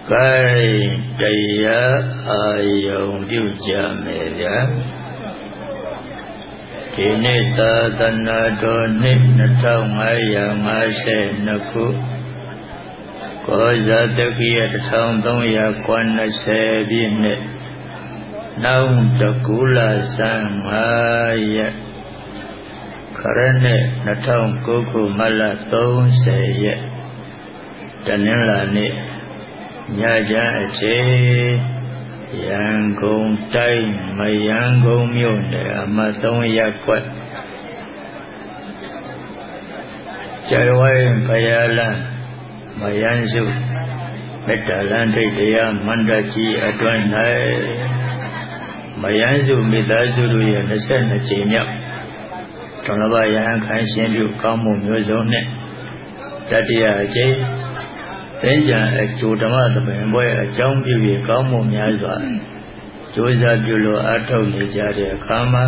Cáiတရားအာယုံပြုကြမယ်ဗျာဒီနေ့သာသနာတော်နှစ်2552ခုကောဇာတက္ကိယ1390ပြည့်နှစ်နောက်တကူလာဇန်5ရက်ခရနှစ်2009ခုမတ်လ30ရက်တနင်္လာနေ့ညချမ်းအချိန်ရန်ကုန်တိုင်းမယန်းကုန်းမြို့နယ်အမှတ်3ရပ်ကွက်ကျယ်ဝိုင်းဘုရားလမ်းမယန်းစုမေတ္တာလမ်းထိပ်တရားမန္တကြီးအတွင်း၌မယန်းစုမိသားစုတို့ရဲ့22ကြိမ်မြောက်ဓမ္မပယဟန်ခိုင်းရှင်ပြုကောင်းမှုမျိုးစုံနဲ့တတိယအကြိမ်သင်္ကြန်အကျိုးဓမ္မသဘင်ပွဲအကြောင်းပြု၍ကောင်းမှုများစွာကြိုးစားပြုလို့အားထုတ်နေကြတဲ့အခါမှာ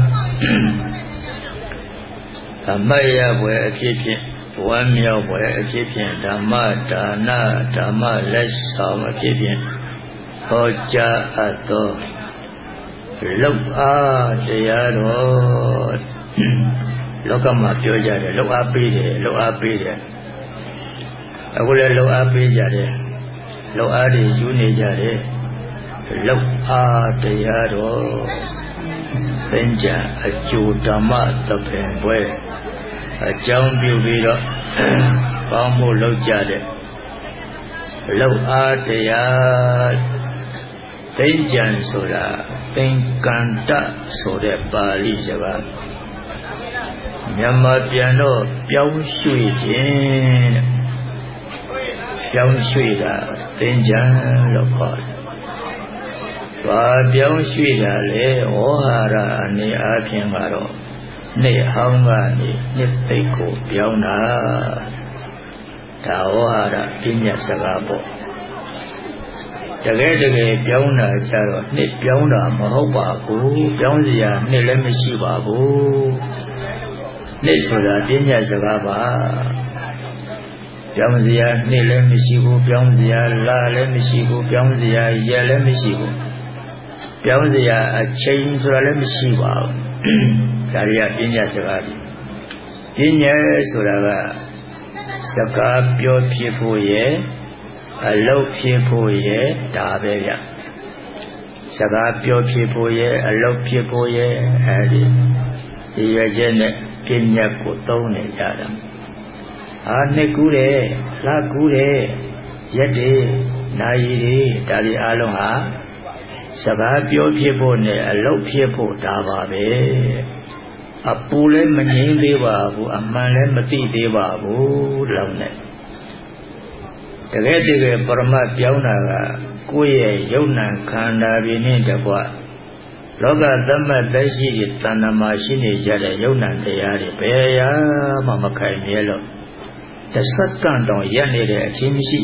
အမတ်ရပွဲအဖြစ်ဖြင့်ဝမ်းမြောက်ပွဲအဖြစ်ဖြင့်ဓမ္မဒါနဓမ္မလက်ဆောင်အဖြစ်ဖြင့်ဟောကြားအပ်သောလောက်အားတရားတော်လောကမှာပြောကြတယ်လောက်အားပေးတယ်လောက်အားပေးတယ်အခုလည်းလောက်အားပေးကြတယ်လောက်အားတွေယူနေကြတယ်လောက်အားတရားတော်သင်္ကြန်အကျိုးဓမ္မသဘင်ပွဲအကြောင်းပြုပြီးတော့ကောင်းမှုလုပ်ကြတယ်လောက်အားတရားသင်္ကြန်ဆိုတာသင်္ကန္တဆိုတဲ့ပါဠိစကားမြန်မာပြန်တော့ပြောင်းရွှေ့ခြင်းတဲ့ပြောင်းရွှေ့တာသင်္ကြန်လို့ခေါ်တယ်။ဘာပြောင်းရွှေ့တာလဲဩဟာရအနေအားဖြင့်ကတော့နှစ်ဟောင်းကနေနှစ်သိပ်ကိုပြောင်းတာဒါဩဟာရပြည့်ညတ်စကားပေါ့တကယ်ပြောင်းတာကြတော့နှစ်ပြောင်းတာမဟုတ်ပါဘူးပြောင်းစရာနှစ်လည်းမရှိပါဘူးနှစ်ဆိုတာပြည့်ညတ်စကားပါပြောင်းစရာနှစ်လည်းမရှိဘူးပြောင်းစရာလလည်းမရှိဘူးပြောင်းစရာရက်လည်းမရှိဘူးပြောင်းစရာအချိန်ဆိုတာလည်းမရှိပါဘူးဒါရီကပညာစကားကြီးပညာဆိုတာကစကားပြောဖြစ်ဖို့ရဲ့အလုပ်ဖြစ်ဖို့ရဲ့ဒါပဲဗျစကားပြောဖြစ်ဖို့ရဲ့အလုပ်ဖြစ်ဖို့ရဲ့အဲဒီရွယ်ချက်နဲ့ပညာကိုသုံးနေကြတာနှစ်ကူးတယ်လကူးတယ်ရက်တွေနာရီတွေဒါတွေအလုံးဟာစကားပြောဖြစ်ဖို့နဲ့အလုပ်ဖြစ်ဖို့ဒါပါပဲအပူလည်းမငြိမ်းသေးပါဘူးအမှန်လည်းမသိသေးပါဘူးလောက်နဲ့တကယ်ပရမတ်ပြောင်းတာကကိုယ့်ရဲ့ယုံနာခန္ဓာပြင်းနဲ့တကွလောကသမတ်သက်ရှိတဲ့တဏ္ဍမှာရှိနေကြတဲ့ယုံနာတရားတွေဘယ်ရာမှမခိုင်မြဲလို့တစ်စက္ကန့်တောင်ရက်နေတဲ့အချင်းမရှိ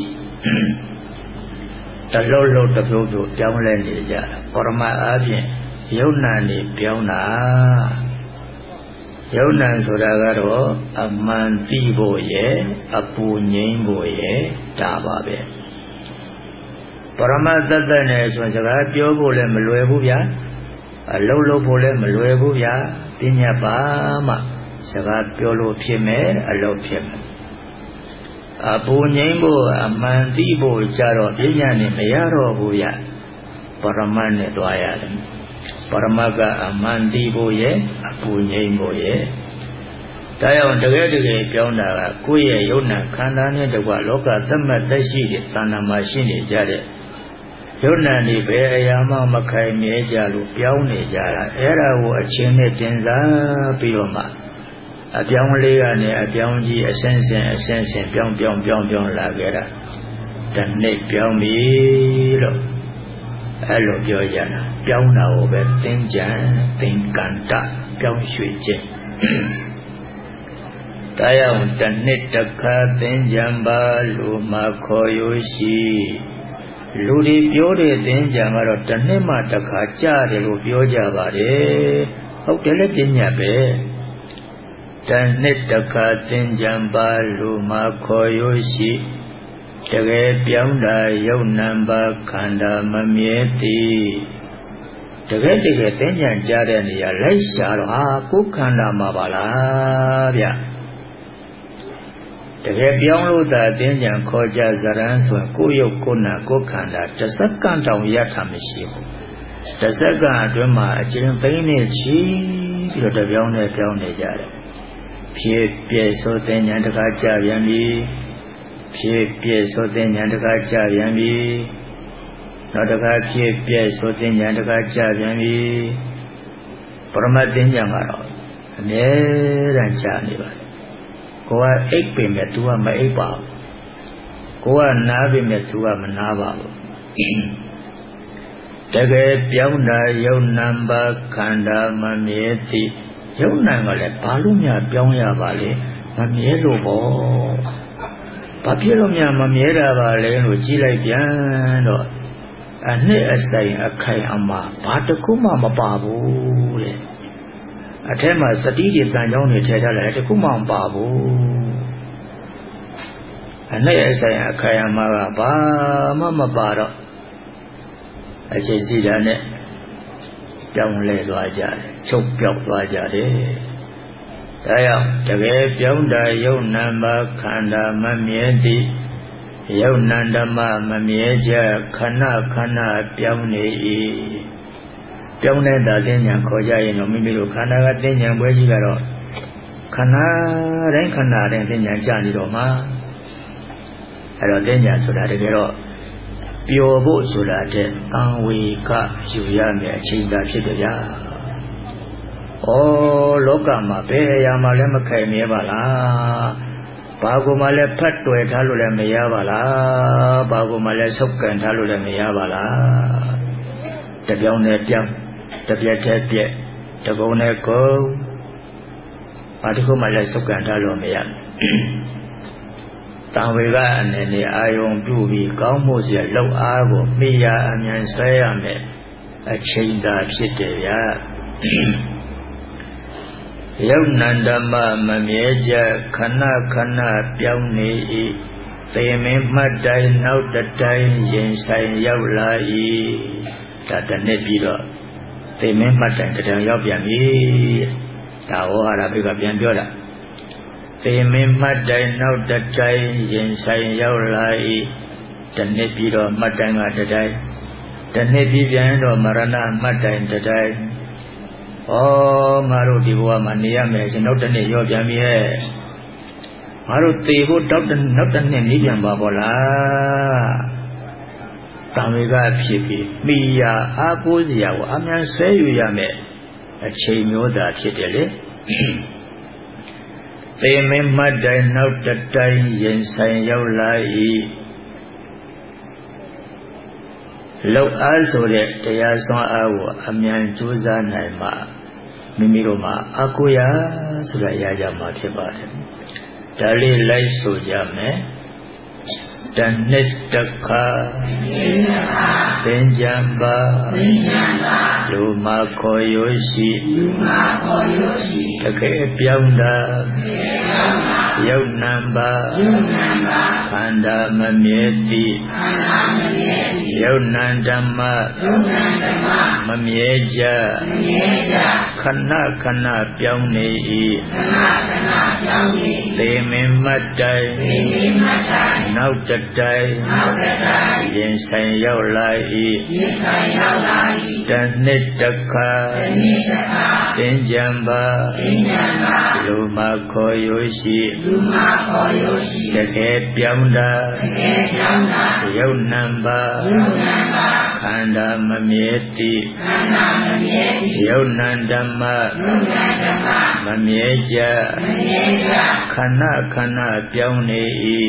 တလုံးတစ်ပြုတ်ပြုတ်ပြောင်းလဲနေကြပရမတ်အားဖြင့်ယုံနာနေပြောင်းတာယုံနာဆိုတာကတော့အမှန်သိဖို့ရဲ့အပူငြိမ်းဖို့ရဲ့ဒါပါပဲပရမတ်တတ်တဲ့နဲ့ဆိုစကားပြောဖို့လည်းမလွယ်ဘူးဗျာအလုံးလုံးဖို့လည်းမလွယ်ဘူးဗျာပညာပါမှစကားပြောလို့ဖြစ်မယ်အလုပ်ဖြစ်မယ်အပူငြိမ်းဖို့အမှန်သိဖို့ကြတော့ပညာနဲ့မရတော့ဘူးဗျပရမတ်နဲ့တွားရတယ်ပရမတ်ကအမှန်သိဖို့ရဲ့အပူငြိမ်းဖို့ရဲ့ဒါကြောင့်တကယ်ပြောင်းတာကကိုယ့်ရဲ့ယုံနာခန္ဓာနဲ့တကွလောကသမတ်သက်ရှိတဲ့သဏ္ဍာန်မှာရှိနေကြတဲ့ယုံနာနေပဲအရာမှမခိုင်မြဲကြလို့ပြောင်းနေကြတာအဲ့ဒါကိုအချင်းနဲ့တင်စားပြီးတော့မှအပြောင်းလေးကနေအပြောင်းကြီးအဆင့်ဆင့်ပြောင်းလာခဲ့တာတနေ့ပြောင်းပြီလို့အဲ့လိုပြောကြတာပြောင်းတာကိုပဲသင်္ကြန်သင်္ကန္တပြောင်းရွှေ့ခြင်းတရားတနှစ်တစ်ခါသင်္ကြန်ပါလို့မှခေါ်ရရှိလူတွေပြောတဲ့သင်္ကြန်ကတော့တစ်နှစ်မှတစ်ခါကြားတယ်လို့ပြောကြပါတယ်ဟုတ်တယ်လေပညာပဲတစ်နှစ်တစ်ခါသင်္ကြန်ပါလို့မှခေါ်ရရှိတကယ်ပြောင်းတာယုတ်နံပါခန္ဓာမမြဲသည်တကယ်တင်းကြံကြတဲ့နေရာလိုက်ရှာတော့ဟာကိုယ်ခန္ဓာမှာပါလားဗျတကယ်ပြောင်းလို့သာတင်းကြံခေါ်ကြဇရန်ဆိုကိုယ်ယုတ်ကိုယ်နာကိုယ်ခန္ဓာတစ်စက္ကန့်တောင်ရတာမရှိဘူးတစ်စက္ကန့်အတွင်းမှာအကျဉ်းသိမ်းနေချီပြီးတော့တပြောင်းနဲ့ပြောင်းနေကြတယ်ဖြစ်ပြည့်ဆိုတဲ့ဉာဏ်တကားကြပြန်ပြီဖြစ်ပြည့်ဆိုတဲ့ဉာဏ်တကားကြပြန်ပြီနောက်တကားဖြစ်ပြည့်ဆိုတဲ့ဉာဏ်တကားကြပြန်ပြီပရမတ်တင်ဉာဏ်ကတော့အမြဲတမ်းကြာနေပါတယ်ကိုကအိပ်ပေမဲ့ तू ကမအိပ်ပါဘူးကိုကနားပေမဲ့ तू ကမနားပါဘူးတကယ်ပြောင်းတာယုံနံပါခန္ဓာမမြဲသည်ယုံနံကလည်းဘာလို့များပြောင်းရပါလဲမမြဲလို့ပေါ့ဘာဖြစ်လို့များမမြဲတာပါလဲလို့ကြည့်လိုက်ပြန်တော့အနှစ်အဆိုင်အခိုင်အမာဘာတစ်ခုမှမပါဘူးတဲ့အထက်မှာစတိတွေတန်ကြောင်းတွေထည့်ထားလိုက်တစ်ခုမှမပါဘူးအနှစ်အဆိုင်အခိုင်အမာကဘာမှမပါတော့အချိန်စီတာနဲ့ပြောင်းလဲသွားကြတယ်ချုပ်ပြောက်သွားကြတယ်ဒါကြောင့်တကယ်ပြောင်းတာယုံနာမခန္ဓာမမြဲသည်ယုံနာဓမ္မမမြဲကြခဏခဏပြောင်းနေ၏ပြောင်းနေတာသိဉာဏ်ခေါ်ကြရင်တော့မိမိတို့ခန္ဓာကသိဉာဏ်ပွဲကြီးကတော့ခဏတိုင်းသိဉာဏ်ကြနေတော့မှာအဲ့တော့သိဉာဏ်ဆိုတာတကယ်တော့ပျော်ဖို့ဆိုတာတဲ့သံဝေကယူရမယ်အချိန်သာဖြစ်တယ်ဗျာ။ဩလောကမှာဘယ်အရာမှလည်းမခိုင်မြဲပါလား။ဘာကိုမှလည်းဖတ်တွေ့ထားလို့လည်းမရပါလား။ဘာကိုမှလည်းဆုပ်ကန်ထားလို့လည်းမရပါလား။တပြောင်းနဲ့ပြောင်းတပြက်တည်းပြက်တကုံနဲ့ကုံဘာတစ်ခုမှလည်းဆုပ်ကန်ထားလို့မရတံဝေကအနေနဲ့အာယုံပြုပြီးကောင်းမှုစီလောက်အားကိုမိယာအမြန်ဆွဲရမယ်အချိန်သာဖြစ်တယ်ဗျာယုံနန္ဓမ္မမမြဲကြခဏခဏပြောင်းနေ၏သေမင်းမှတ်တိုင်းနောက်တတိုင်းရင်ဆိုင်ရောက်လာ၏ဒါတနေ့ပြီးတော့သေမင်းမှတ်တိုင်းတတိုင်းရောက်ပြန်ပြီဒါဝဟရာဘိကပြန်ပြောတာသေမင်းမှတ်တိုင်းနောက်တတိုင်းရင်ဆိုင်ရောက်လာ၏တနေ့ပြီးတော့မှတ်တိုင်းကတတိုင်းတနေ့ပြီးပြန်တော့မရဏမှတ်တိုင်းတတိုင်းဩငါတို့ဒီဘဝမှာနေရမယ်ရှင်နောက်တစ်နေ့ရောပြန်ပြီဟဲ့ငါတို့သေဖို့နောက်တစ်နေ့နေပြန်ပါဘောလားတံဝေကဖြစ်ပြီးမိယာအားကိုးစရာကိုအမြန်ဆွဲယူရမယ်အချိန်မျိုးသာဖြစ်တယ်လေသေမင်းမှတ်တိုင်းနောက်တတိုင်းရင်ဆိုင်ရောက်လာ၏လောက်အားဆိုတဲ့တရားစွမ်းအားကိုအမြန်ကြိုးစားနိုင်မှမိမိတို့မှာအကုရဆိုတာရကြမှာဖြစ်ပါတယ်ဒါလေးလိုက်ဆိုကြမယ်တနှစ်တခါသင်္ကြံပါလူမခေါ်ရိုးရှိတကယ်ပြောင်းတာယုတ်နံပါခန္ဓာမမြဲသည်ယုတ်နံဓမ္မမမြဲကြခဏခဏပြောင်းနေ၏သေမင်းမှတ်တိုင်းနောက်တတိုင်းရင်ဆိုင်ရောက်လာ၏တနှစ်တခါသင်္ကြံပါလူမခေါ်ရိုးရှိတကယ်ပြောင်းတာယုတ်နံပါခန္ဓာမမြဲသည်ယုတ်နံဓမ္မမမြဲကြခဏခဏပြောင်းနေ၏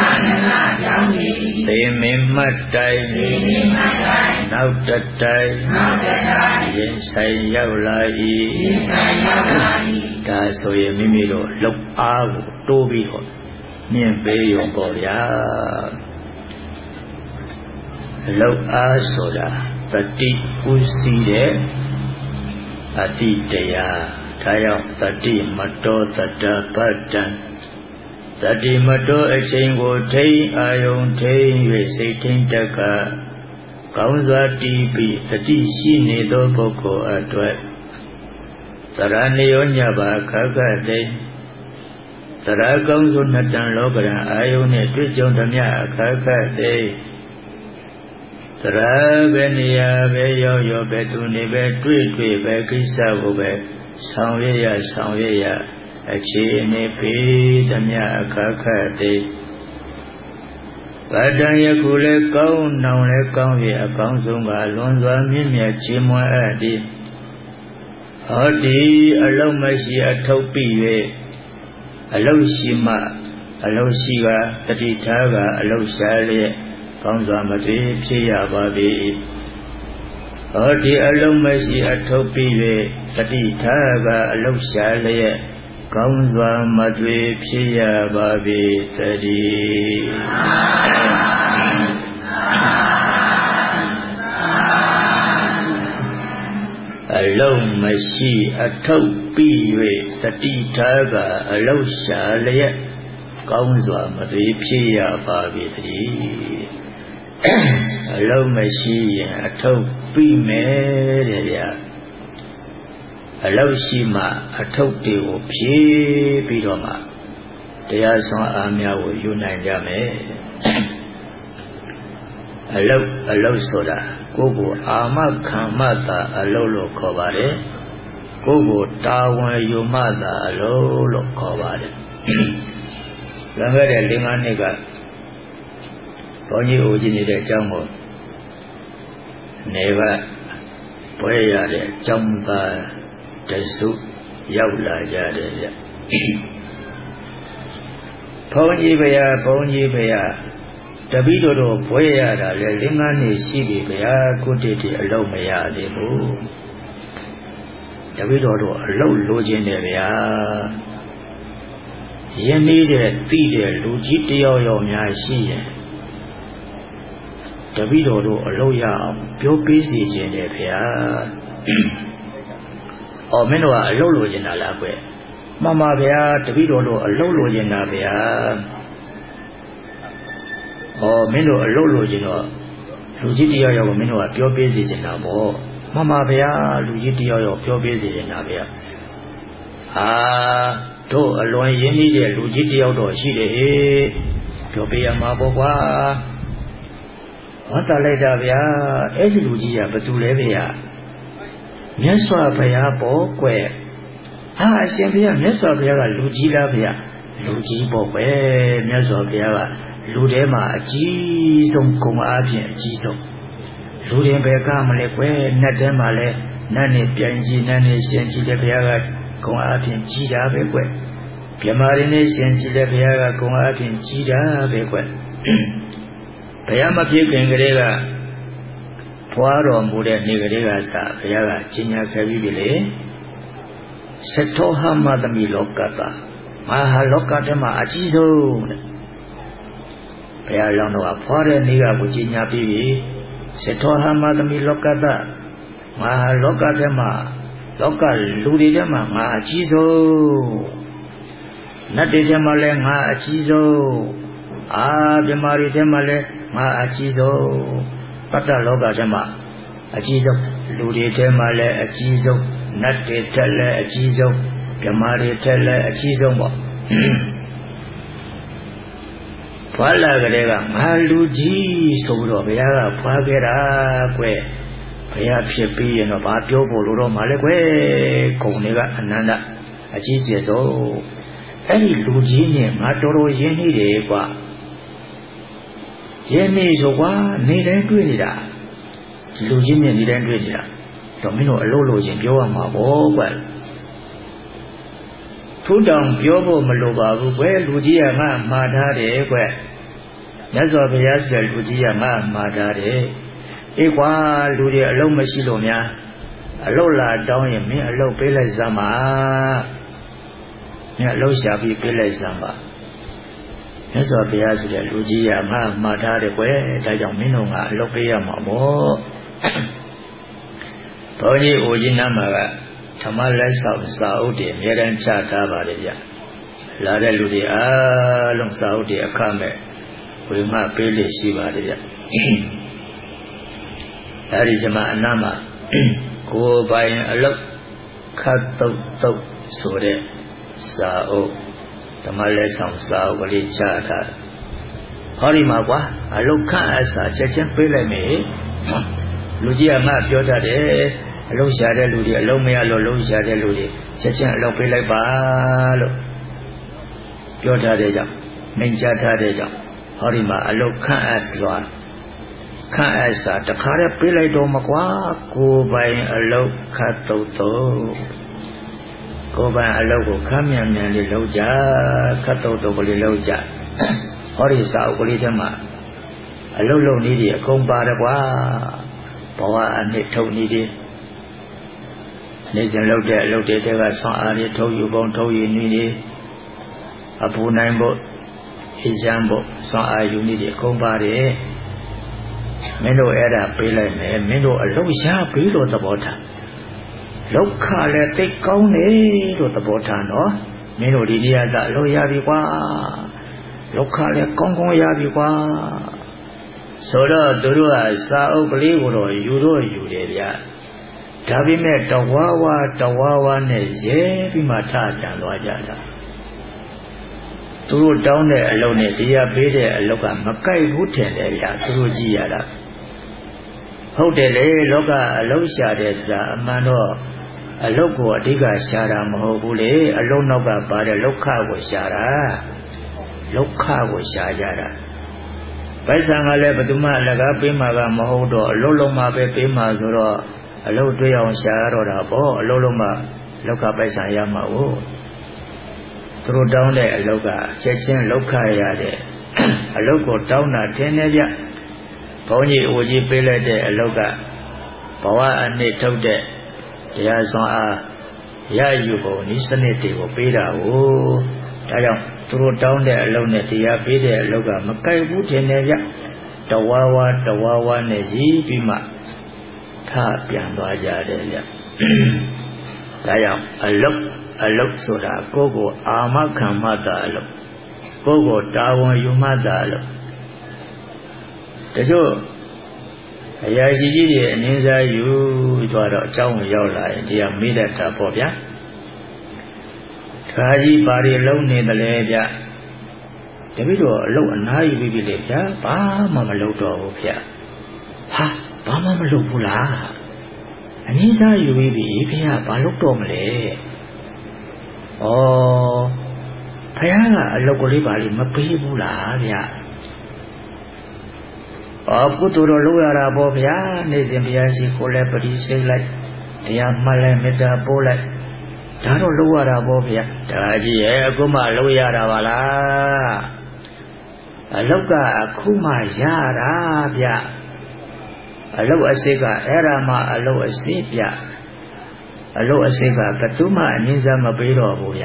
သေမင်းမှတ်တိုင်းနောက်တတိုင်းရင်ဆိုင်ရောက်လာ၏ဒါဆိုရင်မိမိတို့လောက်အားကိုတိုးပြီးတော့မြင်ပေးရုံပေါ့ဗျာလောက်အားဆိုတာတတိဥစီတဲ့အတိတရားဒါကြောင့်တတိမတောတတပတ္တံ Tati mato achingo tain ayong tain ve seitin taka kaunza tipi ati shine do boko atwat saraniyo nyaba kakate sara kaunzo natan lokaran ayong ne twitchong tamya kakate sara be niya be yo be tuni be twi be kisa ko be sangye Achene pe tamya kakate Badan yakule kaun naun le kaun ye akaun sunga lunzwa mimya chimwa adi Hati alau mashi atau piwe Alau shima Alau shiga tati taga alau shale Kaun zwa matri piya babi Hati alau mashi atau piwe Tati taga alau shale Kaunza madwe piya babi tadi Alau mashi atau piwe sati taga alau shalaya Kaunza madwe piya babi tadi Alau mashi atau pime ya Alau shima atau dewo pye bidoma Daya song amya wo yunai jame Alau soda Koko ama kamata alau lo kobare Koko tawan yumata alau lo kobare Langga lingan nega Ponyi uji ni de jango Nega Poya de jamba Tesu yaula jade Ponji baya Tabido do poya da le lingani sibi baya kutiti alau maya debu Tabido do alau lojin de baya Yeni de ti de luji tiyaw yaw mya shi yen Tabido do alau ya pyo pi si jin de baya mင်းတို့ကအလုပ်လိုချင်တာလားကွမှန်ပါဗျာတပည့်တော်တို့အလုပ်လိုချင်တာဗျာမင်းတို့အလုပ်လိုချင်တော့လူကြီးတရားရောက်မင်းတို့ကပြောပေးစီချင်တာပေါ့မှန်ပါဗျာလူကြီးတရားရောက်ပြောပေးစီချင်တာဗျာတို့အလွန်ရင်းနှီးတဲ့လူကြီးတရားတော့ရှိတယ်ဟေ့ပြောပေးရမှာပေါ့ကွာဟောတာလိုက်တာဗျာအဲ့ဒီလူကြီးကဘယ်သူလဲဗျာမြတ်စွာဘုရားပေါ့ကွယ်အရှင်ဘုရားမြတ်စွာဘုရားကလူကြီးလားဗျာလူကြီးပေါ့ကွယ်မြတ်စွာဘုရားကလူထဲမှာအကြီးဆုံးဂုဏ်အားဖြင့်အကြီးဆုံးလူတွေဘယ်ကမလဲကွယ်နတ်ထဲမှာလဲနတ်နဲ့ပြန်ကြီးနတ်နဲ့ရှင်ကြီးတဲ့ဘုရားကဂုဏ်အားဖြင့်ကြီးတာပဲကွယ်မြမာရင်းနဲ့ရှင်ကြီးတဲ့ဘုရားကဂုဏ်အားဖြင့်ကြီးတာပဲကွယ်ဘုရားမဖြစ်ခင်ကလေးကဖွာတော်မူတဲ့နေ့ကလေးကစဘုရားကကြီးညာခဲ့ပြီးပြီလေစတောဟမသမီလောကတာမဟာလောကထဲမှာအကြီးဆုံးတဲ့ဘုရားလောင်းတော်ကဖွာတဲ့နေ့ကကိုကြီးညာပြီးပြီစတောဟမသမီလောကတာမဟာလောကထဲမှာလောကလူတွေထဲမှာငါအကြီးဆုံးနတ်တွေထဲမှာလည်းငါအကြီးဆုံးမြမာတွေထဲမှာလည်းငါအကြီးဆုံးပတ္တလောကထဲမှာအကြီးဆုံးလူတွေထဲမှာလည်းအကြီးဆုံးနတ်တွေထက်လည်းအကြီးဆုံးမြမာတွေထက်လည်းအကြီးဆုံးပေါ့ဖွာလာကြတဲ့ကငါလူကြီးဆိုတော့ဘုရားကဖွာခဲ့တာကွယ်ဘုရားဖြစ်ပြီးရင်တော့ဘာပြောဖို့လို့တော့မလဲကွယ်ဂုံတွေကအနန္တအကြီးကျယ်ဆုံးအဲ့ဒီလူကြီးနဲ့ငါတော်တော်ရင်းနှီးတယ်ကွာရင်းနှီးဆိုကွာနေတိုင်းတွေ့နေတာလူကြီးနဲ့နေတိုင်းတွေ့နေတာတော့မင်းတို့အလုပ်လုပ်ချင်းပြောရမှာပေါ့ကွာထို့တောင်ပြောဖို့မလိုပါဘူးကွယ်လူကြီးကငါမှားထားတယ်ကွယ်မြတ်စွာဘုရားဆိုတဲ့လူကြီးကငါမှားထားတယ်အေးကွာလူတွေအလုပ်မရှိလို့များအလုပ်လာတောင်းရင်မင်းအလုပ်ပေးလိုက်စမ်းပါမင်းအလုပ်ရှာပြီးပေးလိုက်စမ်းပါမြတ်စွာဘုရားဆိုတဲ့လူကြီးကငါမှားထားတယ်ကွယ်ဒါကြောင့်မင်းတို့ကအလုပ်ပေးရမှာပေါ့ဘုန်းကြီးဦးကြီးနာမကဓမ္မလက်ဆောင်စာအုပ်တွေအများတန်းချထားပါတယ်ဗျလာတဲ့လူတွေအားလုံးစာအုပ်တွေအခမဲ့ဝေငှပေးလို့ရှိပါတယ်ဗျအဲဒီကျမအနာမှာကိုယ်ပိုင်အလုပ်ခတ်တုတ်တုတ်ဆိုတဲ့စာအုပ်ဓမ္မလက်ဆောင်စာအုပ်ကလေးချတာဟောဒီမှာကွာအလုပ်ခန့်အပ်စာချက်ချင်းပေးလိုက်မယ်လူကြီးကငါပြောတတ်တယ်အလုပ်ရှာတဲ့လူတွေအလုပ်မရလို့လုံးရှာတဲ့လူတွေချက်ချင်းအလုပ်ပေးလိုက်ပါလို့ပြောထားတဲ့ကြောင့်မိန့်ကြားထားတဲ့ကြောင့်ဟောဒီမှာအလုပ်ခန့်အပ်စွာခန့်အပ်စာတခါတည်းပေးလိုက်တော့မကွာကိုယ်ပိုင်အလုပ်ခတ်တုတ်တုတ်ကိုယ်ပိုင်အလုပ်ကိုခမ်းမြန်မြန်လေးလုပ်ကြခတ်တုတ်တုတ်ကလေးလုပ်ကြဟောဒီစာအုပ်ကလေးထဲမှာအလုပ်လုပ်နည်းတွေအကုန်ပါတယ်ကွာဘဝအနှစ်ထုတ်နည်းတွေနေစဉ်လုပ်တဲ့အလုပ်တွေကဆွမ်းအားတွေထုတ်ယူပုံထုတ်ယူနည်းတွေအပူနိုင်ဖို့အေးချမ်းဖို့ဆွမ်းအားယူနည်းတွေအကုန်ပါတယ်မင်းတို့အဲ့ဒါပေးလိုက်မယ်မင်းတို့အလုပ်ရပြီးလို့သဘောထားလောက်ခလည်းသိကောင်းတယ်လို့သဘောထားနော်မင်းတို့ဒီနေရာကအလုပ်ရပြီကွာလောက်ခလည်းကောင်းကောင်းရပြီကွာဆိုတော့သူတို့ကစာအုပ်ကလေးကိုတော့ယူတော့ယူတယ်ဗျဒါပေမဲ့တဝါဝါနဲ့ရဲပြီးမှထပြန်သွားကြတာသူတို့တောင်းတဲ့အလုပ်နဲ့တရားပေးတဲ့အလုပ်ကမကိုက်ဘူးထင်တယ်ဗျသူတို့ကြည့်ရတာဟုတ်တယ်လေလောကအလုပ်ရှာတဲ့ဆိုတာအမှန်တော့အလုပ်ကိုအဓိကရှာတာမဟုတ်ဘူးလေအလုပ်နောက်ကပါတဲ့လောက်ခကိုရှာတာလောက်ခကိုရှာကြတာပိုက်ဆံကလည်းဘယ်သူမှအလကားပေးမှာကမဟုတ်တော့အလုပ်လုံးမှပဲပေးမှာဆိုတော့အလုပ်တွေ့အောင်ရှာရတော့တာပေါ့အလုပ်လုံးမှလောက်ကပိုက်ဆံရမှာဟုတ်သူတို့တောင်းတဲ့အလုပ်ကချက်ချင်းလောက်ခရတဲ့အလုပ်ကိုတောင်းတာတင်းနေဗျဘုန်းကြီးအိုကြီးပေးလိုက်တဲ့အလုပ်ကဘဝအနှစ်ထုတ်တဲ့တရားစွမ်းအားရယူပုံဤစနစ်တွေကိုပေးတာဟုတ်ဒါကြောင့်သူတို့တောင်းတဲ့အလုပ်နဲ့တရားပေးတဲ့အလုပ်ကမကိုက်ဘူးတင်နေဗျတဝါဝါနဲ့ရည်ပြီးမှထပြန်သွားကြတယ်ဗျဒါကြောင့်အလုပ်ဆိုတာကိုယ့်ကိုအာမခံမှတ်တာအလုပ်ကိုယ့်ကိုတာဝန်ယူမှတ်တာအလုပ်တချို့အရာရှိကြီးတွေအငင်းစားယူသွားတော့အကြောင်းရောက်လာရင်တရားမေးတတ်တာပေါ့ဗျာခါကြီးဘာတွေလုံးနေတယ်လဲဗျတပည့်တော်အလုပ်အနားယူပြီးပြီလေဗျာဘာမှမလုပ်တော့ဘူးဗျဟာဘာမှမလုပ်ဘူးလားအငင်းစားယူပြီးပြီဗျာဘာလုပ်တော့မလဲဩဖယားကအလုပ်ကလေးပါလိမပေးဘူးလားဗျကုသိုလ်တော်လုပ်ရတာပေါ့ဗျာနေ့စဉ်ဘုရားရှိခိုးလဲပရိစိတ်လိုက်တရားမှတ်လိုက်မေတ္တာပို့လိုက်ဒါတော့လုပ်ရတာပေါ့ဗျာဒါကြီးရဲ့အခုမှလုပ်ရတာပါလားအလောက်ကအခုမှရတာဗျအလောက်အစိတ်ကအဲ့ဒါမှအလောက်အစိတ်ဗျအလောက်အစိတ်ကဘယ်သူမှအငြင်းစားမပေးတော့ဘူးဗျ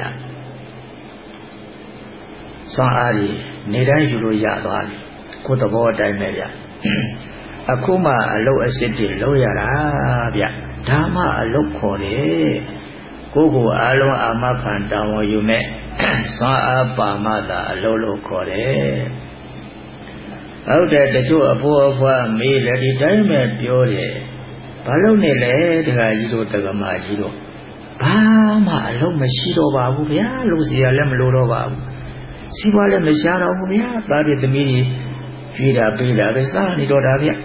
စွမ်းအားကြီးနေတိုင်းယူလို့ရသွားပြီကိုယ်သဘောအတိုင်းပဲဗျအခုမှအလုတ်အစစ်တွေလုပ်ရတာဗျဒါမှအလုတ်ခေါ်တယ်ကိုယ်အားလုံးအာမခံတောင်းဝယူမဲ့စွမ်းအားပါမှသာအလုတ်လို့ခေါ်တယ်ဟုတ်တယ်တချို့အဖိုးအဖွားမေးလည်းဒီတိုင်းပဲပြောတယ်ဘာလို့နေလဲတခါကြီးတို့တက္ကမကြီးတို့ဘာမှအလုတ်မရှိတော့ပါဘူးဗျာလို့စီရလည်းမလိုတော့ပါဘူးစီးပွားလည်းမရှားတော့ဘူးဗျာသားပြသမီးကြီးကြွေးတာပေးတာပဲစားနေတော့တာဗျ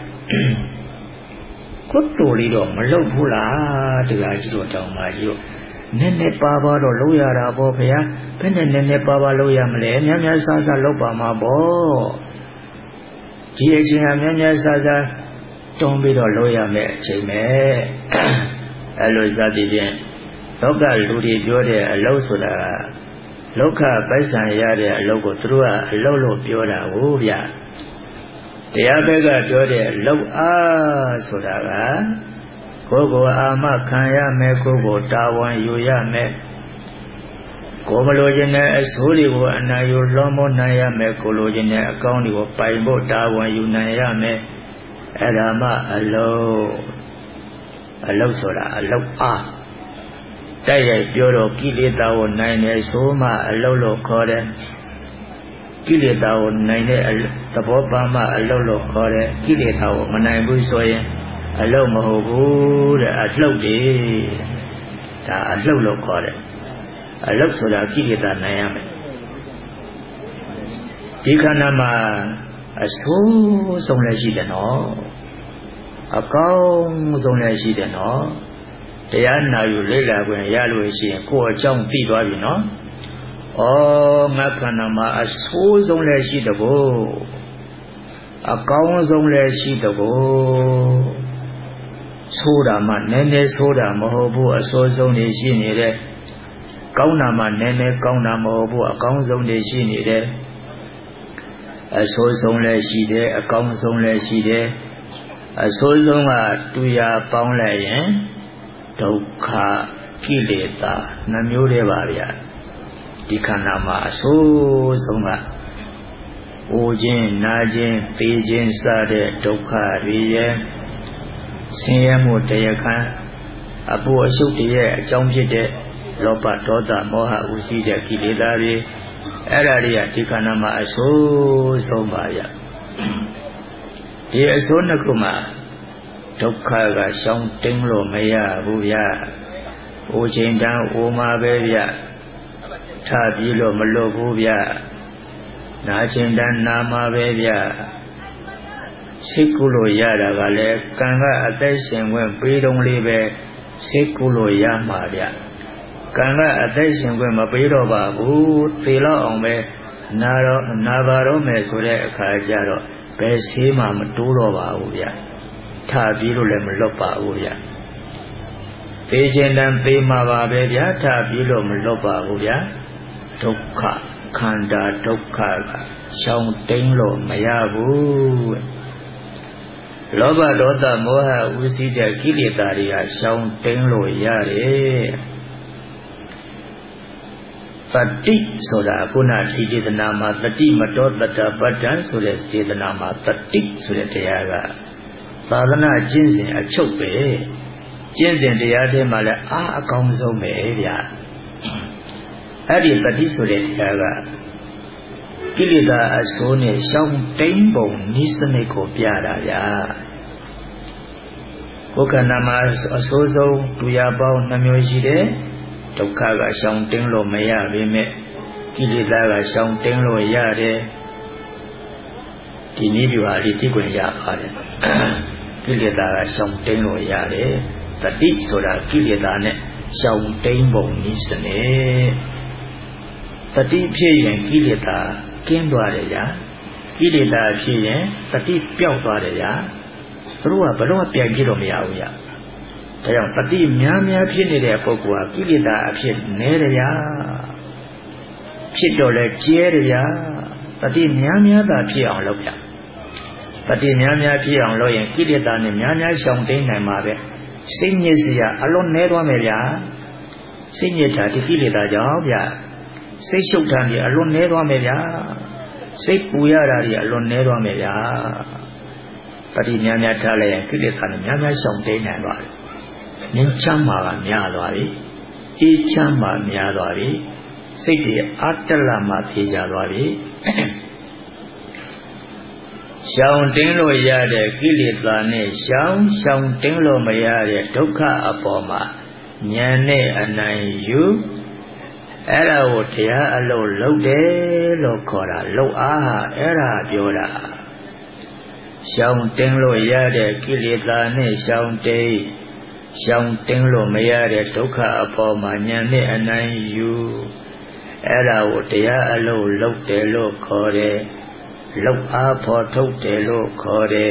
ကိုယ်တော်လေးတော့မလုပ်ဘူးလားတခါကြီးတို့တောင်းပါကြီးတို့နည်းနည်းပါပါတော့လုပ်ရတာပေါ့ဗျာဘယ်နဲ့နည်းနည်းပါပါလုပ်ရမလဲများများစားစားလုပ်ပါမှာပေါ့ဒီအချိန်ကများများစားစားတွန်းပြီးတော့လုပ်ရမယ်အချိန်ပဲအဲ့လိုစသည်ဖြင့်လောကလူတွေပြောတဲ့အလုပ်ဆိုတာလောကပိုက်ဆံရတဲ့အလုပ်ကိုသူတို့ကအလုပ်လို့ပြောတာဟုတ်ဗျတရားဘက်ကပြောတဲ့လောက်အားဆိုတာကကိုယ်ကိုအာမခံရမယ်ကိုယ်ကိုတာဝန်ယူရမယ်ကိုယ်မလိုချင်တဲ့အဆိုးတွေကိုအနာယူလွှမ်းမိုးနိုင်ရမယ်ကိုယ်လိုချင်တဲ့အကောင်းတွေကိုပိုင်ဖို့တာဝန်ယူနိုင်ရမယ်အဲ့ဒါမှအလုပ်ဆိုတာအလုပ်အားတိုက်ရိုက်ပြောတော့ကိလေသာကိုနိုင်တယ်ဆိုမှအလုတ်လို့ခေါ်တယ်ကိလေသာကိုနိုင်တဲ့သဘောပါမှအလုတ်လို့ခေါ်တယ်ကိလေသာကိုမနိုင်ဘူးဆိုရင်အလုတ်မဟုတ်ဘူးတဲ့အလှုပ်တယ်ဒါအလှုပ်လို့ခေါ်တယ်အလုတ်ဆိုတာကိလေသာနိုင်ရမယ်ဒီခန္ဓာမှာအဆိုးဆုံးလည်းရှိတယ်နော်အကောင်းဆုံးလည်းရှိတယ်နော်တရားနာယူလေ့လာခွင့်ရလို့ရှိရင်ကိုယ်အကြောင်းသိသွားပြီနော်ဩငါခန္ဓာမှာအဆိုးဆုံးလည်းရှိတကောအကောင်းဆုံးလည်းရှိတကောဆိုးတာမှနည်းနည်းဆိုးတာမဟုတ်ဘူးအဆိုးဆုံးတွေရှိနေတယ်ကောင်းတာမှနည်းနည်းကောင်းတာမဟုတ်ဘူးအကောင်းဆုံးတွေရှိနေတယ်အဆိုးဆုံးလည်းရှိတယ်အကောင်းဆုံးလည်းရှိတယ်အဆိုးဆုံးကတူရာပေါင်းလိုက်ရင်ဒုက္ခကိလေသာနှမျိုးတည်းပါဗျာဒီခန္ဓာမှာအဆိုးဆုံးကအိုခြင်းနာခြင်းသိခြင်းစတဲ့ဒုက္ခတွေရဲ့ဆင်းရဲမှုတရားခံအဖို့အရှုပ်တွေရဲ့အကြောင်းဖြစ်တဲ့လောဘဒေါသမောဟဥရှိတဲ့ကိလေသာတွေအဲ့ဒါတွေကဒီခန္ဓာမှာအဆိုးဆုံးပါဗျာဒီအဆိုးနှစ်ခုမှာဒုက္ခကရှောင်တင်းလို့မရဘူးဗျာ။အိုချိန်တန်းအိုမှာပဲဗျာ။ထပြီးလို့မလွတ်ဘူးဗျာ။နာချိန်တန်းနာမှာပဲဗျာ။စိတ်ကူလို့ရတာကလည်းကံကအသက်ရှင်ခွင့်ပေးတုံးလေးပဲစိတ်ကူလို့ရမှာဗျာ။ကံကအသက်ရှင်ခွင့်မပေးတော့ပါဘူး။သေလောက်အောင်ပဲနာပါတော့မယ်ဆိုတဲ့အခါကျတော့ဘယ်ဆေးမှမတိုးတော့ပါဘူးဗျာ။ထပြီးလို့လည်းမလွတ်ပါဘူးဗျာသေခြင်းတန်သေမှာပါပဲဗျာထပြီးလို့မလွတ်ပါဘူးဗျာဒုက္ခခန္ဓာဒုက္ခကရှောင်တိန်လို့မရဘူးလောဘဒေါသမောဟဥရှိတဲ့ကိလေသာတွေကရှောင်တိန်လို့ရတယ်တတိဆိုတာခုနဒီစေတနာမှာတတိမတော်တတပတ္တံဆိုတဲ့စေတနာမှာတတိဆိုတဲ့တရားကသာသနာကျင့်စဉ်အချုပ်ပဲကျင့်စဉ်တရားတွေမှာလည်းအကောင်းဆုံးပဲဗျာအဲ့ဒီတတိဆိုတဲ့တရားကကိလေသာအဆိုးနဲ့ရှောင်တိန်ပုံနိစနစ်ကိုပြတာဗျာကိုယ်ခန္ဓာမှာအဆိုးဆုံးဒုရပေါင်းနှမျိုးရှိတယ်ဒုက္ခကရှောင်တိန်လို့မရပေမဲ့ကိလေသာကရှောင်တိန်လို့ရတယ်ဒီနည်းပြဟာဒီသိခွင့်ရပါတယ်ကိလေသာကရှောင်တိန်လို့ရတယ်တတိဆိုတာကိလေသာနဲ့ရှောင်တိန်ပုံနည်းစနစ်တတိဖြစ်ရင်ကိလေသာကင်းသွားတယ်ဗျာကိလေသာဖြစ်ရင်တတိပျောက်သွားတယ်ဗျာသူတို့ကဘယ်တော့မှပြန်ပြတော့မရဘူးဗျာဒါကြောင့်တတိများများဖြစ်နေတဲ့ပုဂ္ဂိုလ်ကကိလေသာအဖြစ်နည်းတယ်ဗျာဖြစ်တော့လဲကျဲတယ်ဗျာတတိများများသာဖြစ်အောင်လုပ်ဗျာတတိများများဖြစ်အောင်လုပ်ရင်ကိလေသာနဲ့များများရှောင်တိန်နိုင်မှာပဲစိတ်ညစ်စရာအလွန်နည်းသွားမယ်ဗျာစိတ်ညစ်တာဒီကိလေသာကြောင့်ဗျာစိတ်ရှုပ်တာကြီးအလွန်နည်းသွားမယ်ဗျာစိတ်ပူရတာကြီးအလွန်နည်းသွားမယ်ဗျာတတိများများထားလိုက်ရင်ကိလေသာနဲ့များများရှောင်တိန်နိုင်သွားတယ်ငြိမ်းချမ်းမှာကများသွားပြီအေးချမ်းမှာများသွားပြီစိတ်တွေအတ္တလမှာဖြေကြသွားပြီရှောင်တင်းလို့ရတဲ့ကိလေသာနဲ့ရှောင်တင်းလို့မရတဲ့ဒုက္ခအပေါ်မှာဉာဏ်နဲ့အနိုင်ယူအဲ့ဒါကိုတရားအလုပ်လုပ်တယ်လို့ခေါ်တာလုပ်အားဟာအဲ့ဒါပြောတာရှောင်တင်းလို့ရတဲ့ကိလေသာနဲ့ရှောင်တင်းလို့မရတဲ့ဒုက္ခအပေါ်မှာဉာဏ်နဲ့အနိုင်ယူအဲ့ဒါကိုတရားအလုပ်လုပ်တယ်လို့ခေါ်တယ်လောက်အားဖို့ထုတ်တယ်လို့ခေါ်တယ်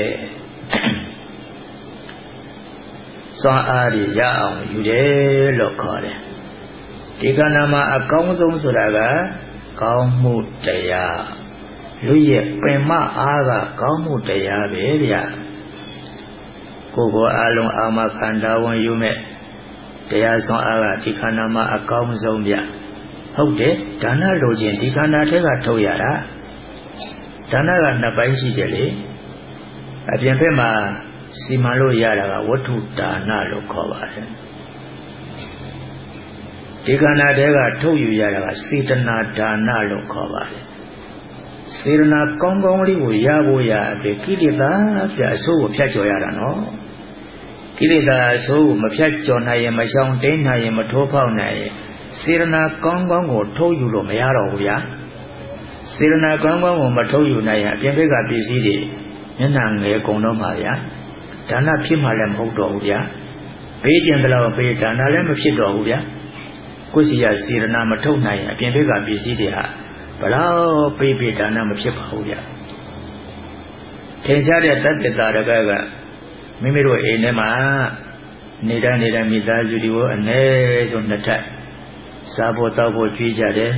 စွမ်းအားရရအောင်ယူတယ်လို့ခေါ်တယ်ဒီကဏ္ဍမှာအကောင်းဆုံးဆိုတာကကောင်းမှုတရားလူရဲ့ပင်မအားကကောင်းမှုတရားပဲဗျကိုယ်အားလုံးအာမခန္ဓာဝင်ယူမဲ့တရားစွမ်းအားကဒီခန္ဓာမှာအကောင်းဆုံးဗျဟုတ်တယ်ဒါနလိုခြင်းဒီခန္ဓာထဲကထုတ်ရတာဒါနကနှစ်ပိုင်းရှိတယ်လေအပြင်ဘက်မှာစီမံလို့ရတာကဝတ္ထုဒါနလို့ခေါ်ပါတယ်ဒီခန္ဓာတွေကထုတ်ယူရတာကစေတနာဒါနလို့ခေါ်ပါတယ်စေတနာကောင်းကောင်းလေးကိုရဖို့ရအတွက်ကိလေသာပြအဆိုးကိုဖြတ်ကျော်ရတာနော်ကိလေသာအဆိုးကိုမဖြတ်ကျော်နိုင်ရင်မရှောင်တိန်နိုင်ရင်မထိုးဖောက်နိုင်ရင်စေတနာကောင်းကောင်းကိုထုတ်ယူလို့မရတော့ဘူးဗျာစေတနာကောင်းကောင်းကိုမထုတ်ယူနိုင်ရင်အပြင်ဘက်ကပစ္စည်းတွေမျက်နှာငယ်ကုန်တော့မှာဗျာဒါနဖြစ်မှလည်းမဟုတ်တော့ဘူးဗျာပေးကျင်တယ်လို့ပေးဒါနလည်းမဖြစ်တော့ဘူးဗျာကိုယ်စီရစေတနာမထုတ်နိုင်ရင်အပြင်ဘက်ကပစ္စည်းတွေဟာဘလောက်ပေးဒါနမဖြစ်ပါဘူးဗျာထင်ရှားတဲ့တတ္တတာရကမိမိတို့အိမ်ထဲမှာနေတဲ့မိသားစုတွေကိုအ ਨੇ ဆုံးနှစ်ထပ်စားဖို့တောက်ဖို့ကြွေးကြတယ်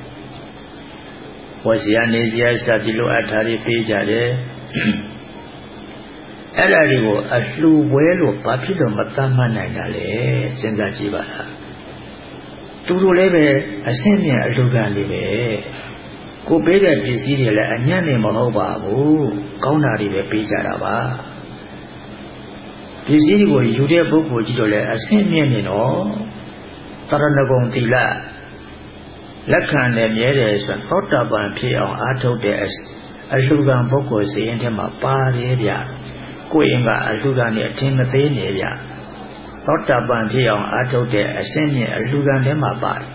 ဝစီရနေစရာစသည်လိုအပ်တာတွေပေးကြတယ်အဲ့ဒါတွေကိုအလှူပွဲလို့ဘာဖြစ်လို့မသတ်မှတ်နိုင်တာလဲစဉ်းစားကြည့်ပါလားသူတို့လည်းပဲအဆင့်မြင့်အလှူခံလေးပဲကိုပေးတဲ့ပစ္စည်းတွေလည်းအညံ့နေမဟုတ်ပါဘူးကောင်းတာတွေပဲပေးကြတာပါပစ္စည်းတွေကိုယူတဲ့ပုဂ္ဂိုလ်ကြီးတို့လည်းအဆင့်မြင့်နေတော့တရဏဂုံသီလလက်ခံတယ်မြဲတယ်ဆိုသောတာပန်ဖြစ်အောင်အားထုတ်တဲ့အလှူခံပုဂ္ဂိုလ်စီရင်ထဲမှာပါတယ်ဗျကိုယ်ရင်ကအလှူခံနဲ့အထင်မသေးနေဗျသောတာပန်ဖြစ်အောင်အားထုတ်တဲ့အရှင်းမြင့်အလှူခံထဲမှာပါတယ်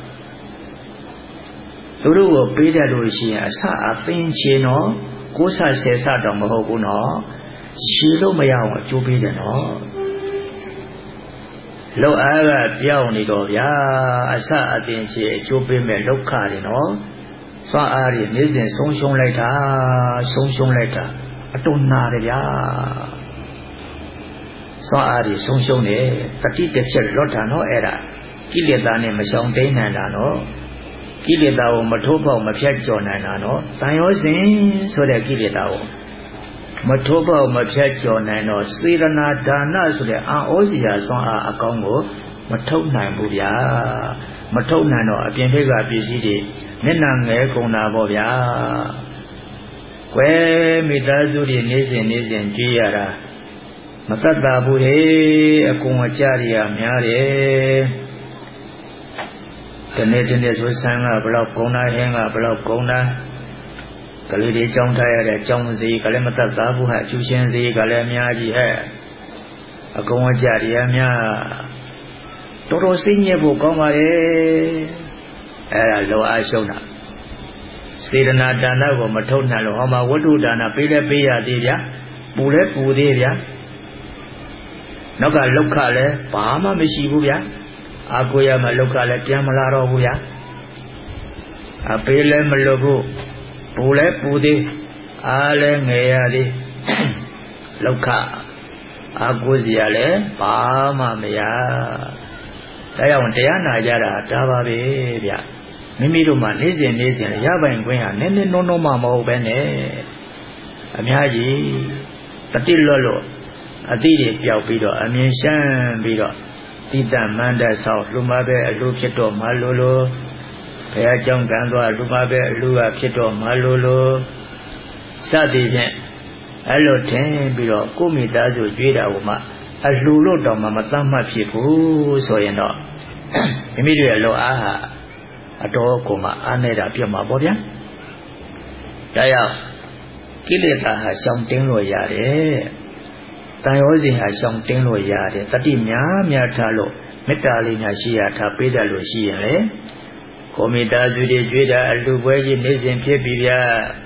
သူတို့ကိုပေးတယ်လို့ရှိရင်အစအသင်ချေနော်ကိုးဆဆယ်ဆတော့မဟုတ်ဘူးနော်ရှည်လို့မရအောင်အကျိုးပေးတယ်နော်လောက်အားကပြောင်းနေတော့ဗျာအစအသင်ချေအကျိုးပေးမဲ့လောက်ခတွေနော်စွမ်းအားတွေနေ့စဉ်ဆုံးရှုံးလိုက်တာအတုံနာတယ်ဗျာစွမ်းအားတွေဆုံးရှုံးတယ်တတိတစ်ချက်လွတ်တာနော်အဲ့ဒါကိလေသာနဲ့မရှောင်တိန်နိုင်တာနော်ကိလေသာကိုမထိုးပေါက်မဖြတ်ကျော်နိုင်တာနော်တန်ရောစဉ်ဆိုတဲ့ကိလေသာကိုမထိုးပေါက်မဖြတ်ကျော်နိုင်တော့စေရနာဒါနဆိုတဲ့အံ့ဩစရာစွမ်းအားအကောင်းကိုမထုတ်နိုင်ဘူးဗျာမထုတ်နိုင်တော့အပြင်ဘက်ကပစ္စည်းတွေမျက်နှာငယ်ကုန်တာပေါ့ဗျာကွယ်မိသားစုတွေနေ့စဉ်ကြွေးရတာမတတ်တာဘူးလေအကုန်အကြရများတယ်ဒီနေ့ဆိုဆန်းကဘလောက်ကုန်တာဟင်းကဘလောက်ကုန်တာကလေးတွေကြောင်းထားရတဲ့ကြောင်းစီကလည်းမတတ်သားဘူးဟာကျူရှင်စီကလည်းအများကြီးဟဲ့အကုန်အကြရများတော်တော်စိတ်ညစ်ဖို့ကောင်းပါလေအဲ့ဒါလောအားရှုံးတာစေတနာဒါနကိုမထုတ်နိုင်လို့ဟောမှာဝတ္ထုဒါနပေးလဲပေးရသေးဗျာပူလဲပူသေးဗျာနောက်ကလောက်ခလည်းဘာမှမရှိဘူးဗျာအာကိုရမှာလောက်ခလည်းပြန်မလာတော့ဘူးဗျာအပေးလည်းမလွတ်ဘူးပူလည်းပူသေးအားလည်းငယ်ရသေးလောက်ခအာကိုစရာလည်းဘာမှမရဒါကြောင့်တရားနာကြတာဒါပါပဲဗျမိမိတို့မှာနေ့စဉ်ရပိုင်ခွင့်ဟာနည်းနည်းနှုံနှုံမှမဟုတ်ပဲနဲ့အများကြီးတတိလွတ်လို့အတိတွေပျောက်ပြီးတော့အမြင်ရှမ်းပြီးတော့တိတ္တမန္တဆောက်လူမပဲအလူဖြစ်တော့မလိုလိုဘုရားကြောင့်ကံသွားလူမပဲအလူကဖြစ်တော့မလိုလိုစသည်ဖြင့်အဲ့လိုထင်ပြီးတော့ကိုမိသားစုကြွေးတာကိုမှအလူလို့တော့မှမသတ်မှတ်ဖြစ်ဘူးဆိုရင်တော့မိမိတို့ရဲ့လောအားဟာအတော်ကိုမှအားနေတာပြတ်မှာပေါ့ဗျာဒါကြောင့်ကိလေသာဟာရှောင်တင်းလို့ရတယ်တန်ရောစဉ်ဟာရှောင်တင်းလို့ရတယ်တတိများထားလို့မေတ္တာလေးများရှိရထားပေးတတ်လို့ရှိရင်လေကိုမိသားစုတွေကြွေးတာအလူပွဲကြီးနေ့စဉ်ဖြစ်ပြီးဗျာ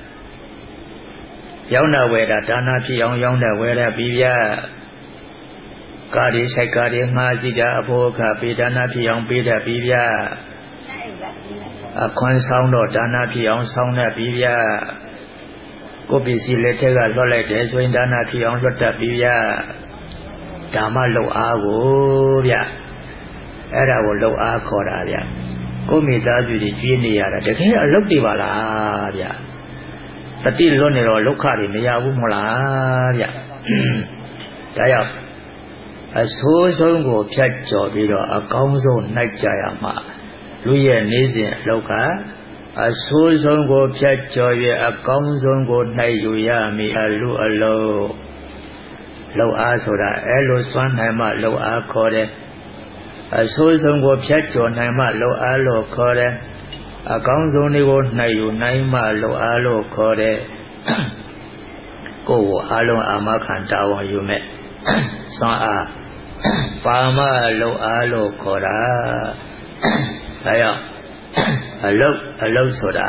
ရောင်းတာဝယ်တာဒါနဖြစ်အောင်ရောင်းတာဝယ်တာပြီးဗျာကားတွေဆိုင်ကားတွေငှားစီတာအဖို့အခါပေးဒါနဖြစ်အောင်ပေးတတ်ပြီးဗျာအခွန်ဆောင်တော့ဒါနဖြစ်အောင်ဆောင်တတ်ပြီးဗျာကိုပစ္စည်းလက်ထက်ကလွှတ်လိုက်တယ်ဆိုရင်ဒါနဖြစ်အောင်လွှတ်တတ်ပြီးဗျာဓမ္မလုံအားကိုဗျအဲ့ဒါကိုလုံအားခေါ်တာဗျကိုမိသားစုတွေကြွေးနေရတာတကယ်အလုပ်တွေပါလားဗျတတိလွတ်နေတော့လောက်ခတွေမရဘူးမဟုတ်လားဗျဒါကြောင့်အဆိုးဆုံးကိုဖြတ်ကျော်ပြီးတော့အကောင်းဆုံးနိုင်ကြရမှာလူရဲ့နေစဉ်အလောက်ကအဆိုးဆုံးကိုဖြတ်ကျော်၍အကောင်းဆုံးကိုနိုင်ယူရမည်အလူအလုံးလောက်အားဆိုတာအဲ့လိုစွမ်းနိုင်မှလောက်အားခေါ်တယ်ဆိုးဆုံးကိုဖြတ်ကျော်နိုင်မှလှုပ်အားလို့ခေါ်တယ်အကောင်းဆုံးတွေကိုနှိုက်ယူနိုင်မှလှုပ်အားလို့ခေါ်တယ်ကိုယ်ကိုအလုံးအာမခံတာဝန်ယူမဲ့စွမ်းအားပါမလှုပ်အားလို့ခေါ်တာဒါကြောင့်အလုတ်ဆိုတာ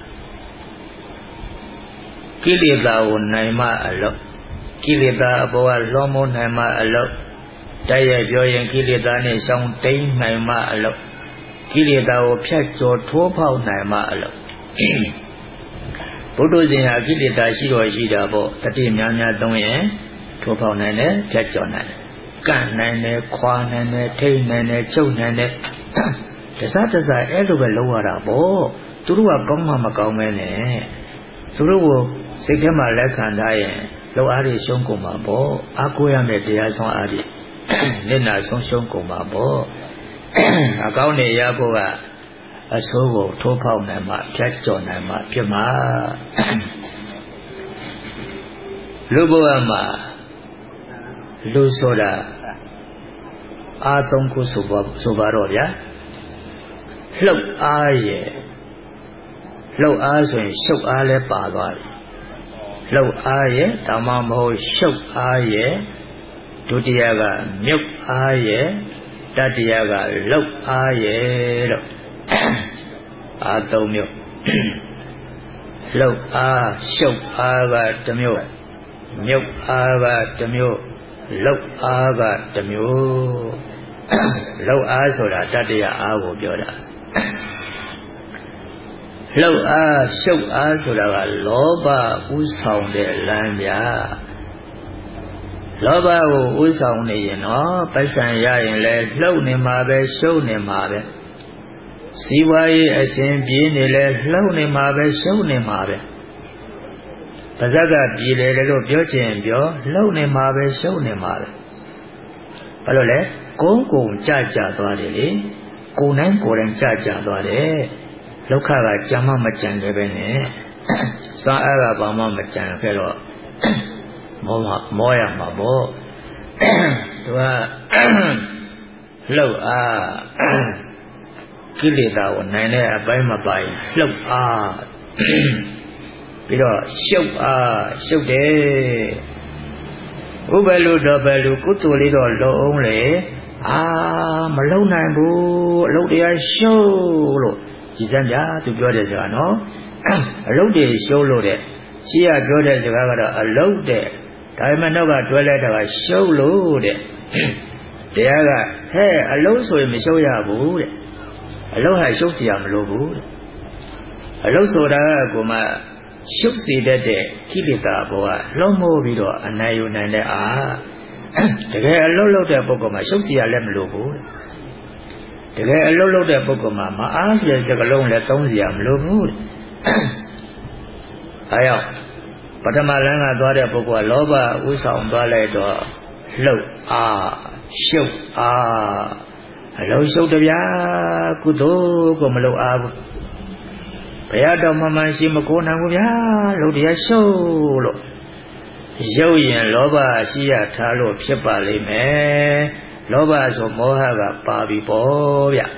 ကိလေသာကိုနိုင်မှအလုတ်ကိလေသာအပေါ်ကလွှမ်းမိုးနိုင်မှအလုတ်တိုက်ရိုက်ပြောရင်ကိလေသာနဲ့ရှောင်တိန်နိုင်မှအလုတ်ကိလေသာကိုဖြတ်ကျော်ထိုးဖောက်နိုင်မှအလုတ်ဘုဒ္ဓဇင်ဟာကိလေသာရှိတော်ရှိတာပေါ့တတိများများသုံးရင်ထိုးဖောက်နိုင်တယ်ဖြတ်ကျော်နိုင်တယ်ကန့်နိုင်တယ်ခွာနိုင်တယ်ထိတ်နိုင်တယ်ချုပ်နိုင်တယ်တစားအဲ့လိုပဲလုပ်ရတာပေါ့သူတို့ကကောင်းမှမကောင်းမဲနဲ့သူတို့ကိုစိတ်ထဲမှာလက်ခံထားရင်လောက်အားတွေရှုံးကုန်မှာပေါ့အားကိုးရမယ့်တရားဆောင်အားတွေမျက်နှာဆုံးရှုံးကုန်မှာပေါ့အကောင်းနေရဖို့ကအဆိုးကိုထိုးဖောက်နိုင်မှဖြတ်ကျော်နိုင်မှဖြစ်မှာလူဘဝမှာလူဆိုတာအားသုံးခုဆိုပါတော့ဗျာလှုပ်အားရဲ့လှုပ်အားဆိုရင်ရှုပ်အားလည်းပါသွားပြီလှုပ်အားရဲ့ဒါမှမဟုတ်ရှုပ်အားရဲ့ဒုတိယကမြုပ်အားရဲ့တတိယကလှုပ်အားရဲ့တော့အားသုံးမျိုးလှုပ်အားရှုပ်အားကတစ်မျိုးမြုပ်အားကတစ်မျိုးလှုပ်အားကတစ်မျိုးလှုပ်အားဆိုတာတတိယအားကိုပြောတာလှုပ်အားရှုပ်အားဆိုတာကလောဘဥဆောင်တဲ့လမ်းပြလောဘကိုဥဆောင်နေရင်တော့ပိုက်ဆံရရင်လည်းလှုပ်နေမှာပဲရှုပ်နေမှာပဲစီးပွားရေးအစဉ်ပြေးနေလဲလှုပ်နေမှာပဲရှုပ်နေမှာပဲပါဇက်ကပြေးလေလို့ပြောချင်ပြောလှုပ်နေမှာပဲရှုပ်နေမှာပဲဘာလို့လဲကုန်းကြသွားတယ်လေကိုယ်တိုင်းကြသွားတယ်ဒုက္ခကကြမ်းမကြံခဲ့ပဲနဲ့စွမ်းအားကဘာမှမကြံခဲ့တော့မောရမှာပေါ့သူကလှုပ်အားကိလေသာကိုနိုင်တဲ့အပိုင်းမပိုင်လှုပ်အားပြီးတော့ရှုပ်အားရှုပ်တယ်ဥပလူတော့ဘယ်လူကုသိုလ်လေးတော့လုံအောင်လေမလုံနိုင်ဘူးအလုပ်တရားရှုပ်လို့ဒီစမ်းပြသူပြောတဲ့စကားနော်အလုပ်တွေရှုပ်လို့တဲ့ရှိရပြောတဲ့စကားကတော့အလုပ်တဲ့ဒါပေမဲ့နောက်ကတွဲလိုက်တာကရှုပ်လို့တဲ့တရားကအလုပ်ဆိုရင်မရှုပ်ရဘူးတဲ့အလုပ်ဟာရှုပ်เสียမလို့ဘူးတဲ့အလုပ်ဆိုတာကကိုမှရှုပ်စေတတ်တဲ့ကိလေသာဘောကလုံးမိုးပြီးတော့အနိုင်ယူနိုင်တဲ့တကယ်အလုပ်လုပ်တဲ့ပုဂ္ဂိုလ်မှာရှုပ်เสียလည်းမလို့ဘူးတကယ်အလုပ်လုပ်တဲ့ပုဂ္ဂိုလ်မှာမအားတဲ့စကလုံးလည်းသုံးเสียမလို့ဘူးအဲကြောင့်ပထမလမ်းကသွားတဲ့ပုဂ္ဂိုလ်ကလောဘဥဆောင်သွားလိုက်တော့လှုပ်အားရှုပ်အားအလုံးရှုပ်တဗျာကုသိုလ်ကိုမလုပ်အားဘူးဘုရားတော်မှန်ရှိမကိုနိုင်ဘူးဗျာလုပ်တရားရှုပ်လို့ရုပ်ရင်လောဘရှိရထားလို့ဖြစ်ပါလိမ့်မယ်လောဘဆိုမောဟကပါပြီပေါ့ဗျ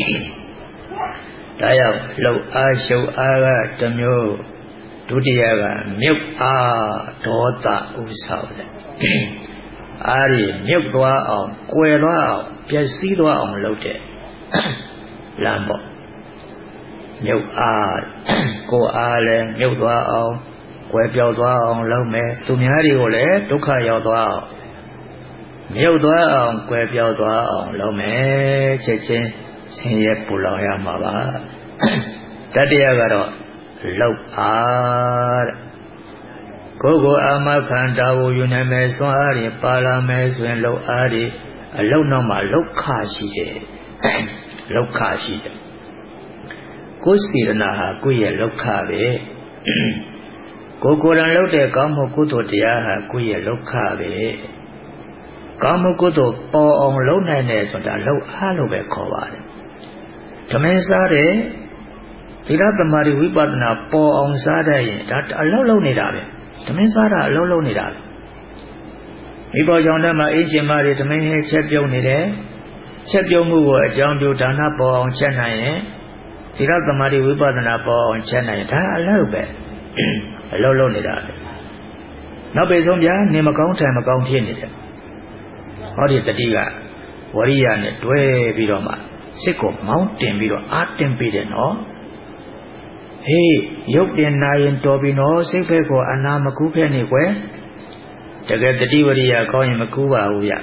ဒါကြောင့်လှုပ်အားရှုပ်အားကတစ်မျိုးဒုတိယကမြုပ်အားဒေါသဥဆောင်တယ်အားရမြုပ်သွားအောင်ကွယ်သွားအောင်ပျက်စီးသွားအောင်လုပ်တဲ့လမ်းပေါ့မြုပ်အားကိုယ်အားလည်းမြုပ်သွားအောင်ကွယ်ပြောက်သွားအောင်လုပ်မယ်သူများတွေကိုလည်းဒုက္ခရောက်သွားအောင်မြုပ်သွားအောင်ကွယ်ပြောက်သွားအောင်လုပ်မယ်ချက်ချင်းဆင်းရဲပူလောင်ရမှာပါတတိယကတော့လှုပ်အားကိုအာမခံတာကိုယူနိုင်မယ်စွမ်းအားတွေပါလာမယ်ဆိုရင်လှုပ်အားတွေအလုံးနောက်မှာလှုပ်ခရှိတယ်လှုပ်ခရှိတယ်ကိုယ်စေတနာဟာကိုယ့်ရဲ့လှုပ်ခပဲကိုယ်တိုင်လှုပ်တဲ့ကောင်းမှုကုသိုလ်တရားဟာကိုယ့်ရဲ့လှုပ်ခပဲကောင်းမှုကုသိုလ်ပေါ်အောင်လုပ်နိုင်တယ်ဆိုတာလှုပ်အားလို့ပဲခေါ်ပါတယ်ဓမ္မစားတဲ့သီလသမာဓိဝိပဿနာပေါ်အောင်စားတဲ့ရင်ဒါအလုံးလုံးနေတာပဲဓမ္မစားတာအလုံးလုံးနေတာပဲမိဘကြောင့်တည်းမှာအရှင်မတွေဓမ္မဟဲချက်ပြုံးနေတယ်ချက်ပြုံးမှုကိုအကြောင်းပြုဒါနပေါ်အောင်ချက်နိုင်ရင်သီလသမာဓိဝိပဿနာပေါ်အောင်ချက်နိုင်ဒါအလောက်ပဲအလောက်လုံးနေတာပဲနောက်ပေဆုံးဗျာနေမကောင်းထိုင်မကောင်းဖြစ်နေတယ်ဟောဒီတတိကဝရိယနဲ့တွဲပြီးတော့မှစိတ်ကိုမောင်းတင်ပြီးတော့အားတင်ပေးတယ်နော်ဟေးရုပ်တင်နာရင်တော်ပြီနော်စိတ်ဘက်ကိုအနာမကူးခဲ့နေကွယ်တကယ်တတိဝရိယကောင်းရင်မကူးပါဘူးဗျ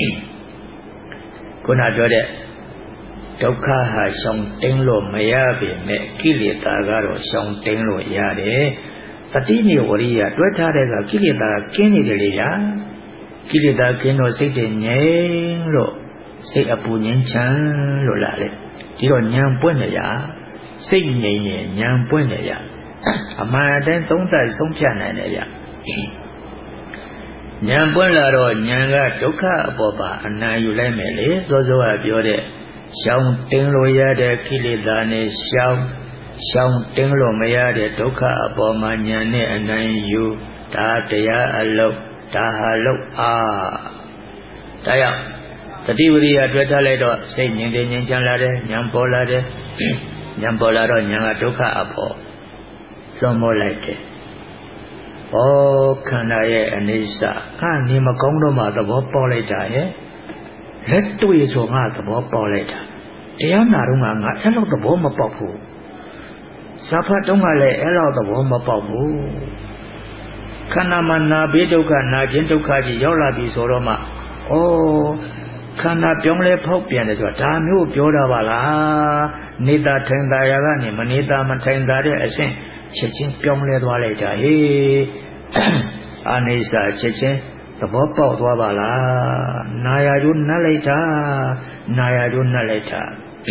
ခုနပြောတဲ့ဒုက္ခဟာရှောင်တင်းလို့မရပေမဲ့ကိလေသာကတော့ရှောင်တင်းလို့ရတယ်တတိနဲ့ဝရိယတွဲထားတဲ့ကကိလေသာကင်းနေတယ်လေဗျာကိလေသာကင်းတော့စိတ်တည်ငြိမ်လို့စိတ်အပူငြိမ်းချမ်းလို့လာလေဒီတော့ဉာဏ်ပွင့်နေရစိတ်ငြိမ်ရင်ဉာဏ်ပွင့်နေရအမှန်အတိုင်းသုံးသပ်ဆုံးဖြတ်နိုင်တယ်ဗျဉာဏ်ပွင့်လာတော့ဉာဏ်ကဒုက္ခအပေါ်ပါအနာယူလိုက်မယ်လေစောစောကပြောတဲ့ရှောင်တင်းလို့ရတဲ့ကိလေသာနဲ့ရှောင်တင်းလို့မရတဲ့ဒုက္ခအပေါ်မှာဉာဏ်နဲ့အနိုင်ယူဒါတရားအလုပ်ဒါဟာလုပ်အားဒါကြောင့်တတိဝရိယတွေ့ထားလိုက်တော့စိတ်ငြိမ်တယ်ငြိမ်ချမ်းလာတယ်ဉာဏ်ပေါ်လာတယ်ဉာဏ်ပေါ်လာတော့ဉာဏ်ကဒုက္ခအပေါ်လွန်မောလိုက်တယ်ဩခန္ဓာရဲ့အနိစ္စကနေမကောင်းတော့မှသဘောပေါက်လိုက်တာရဲ့လက်တွေ့ဆိုငါသဘောပေါက်လိုက်တာတရားနာတော့ငါအဲ့လောက်သဘောမပေါက်ဘူးဇာဖတ်တုံးကလည်းအဲ့လောက်သဘောမပေါက်ဘူးခန္ဓာမှာနာဘေးဒုက္ခနာခြင်းဒုက္ခကြီးရောက်လာပြီဆိုတော့မှဩခန္ဓာပြောင်းလဲဖောက်ပြန်တယ်ဆိုတာဒါမျိုးပြောတာပါလားနေတာထိုင်တာရကနေမနေတာမထိုင်တာတဲ့အဆင့်ချက်ချင်းပြောင်းလဲသွားလိုက်တာဟေးအနိစ္စချက်ချင်းသဘောပေါက်သွားပါလားနာယာကျိုးနှက်လိုက်တာနာယာကျိုးနှက်လိုက်တာ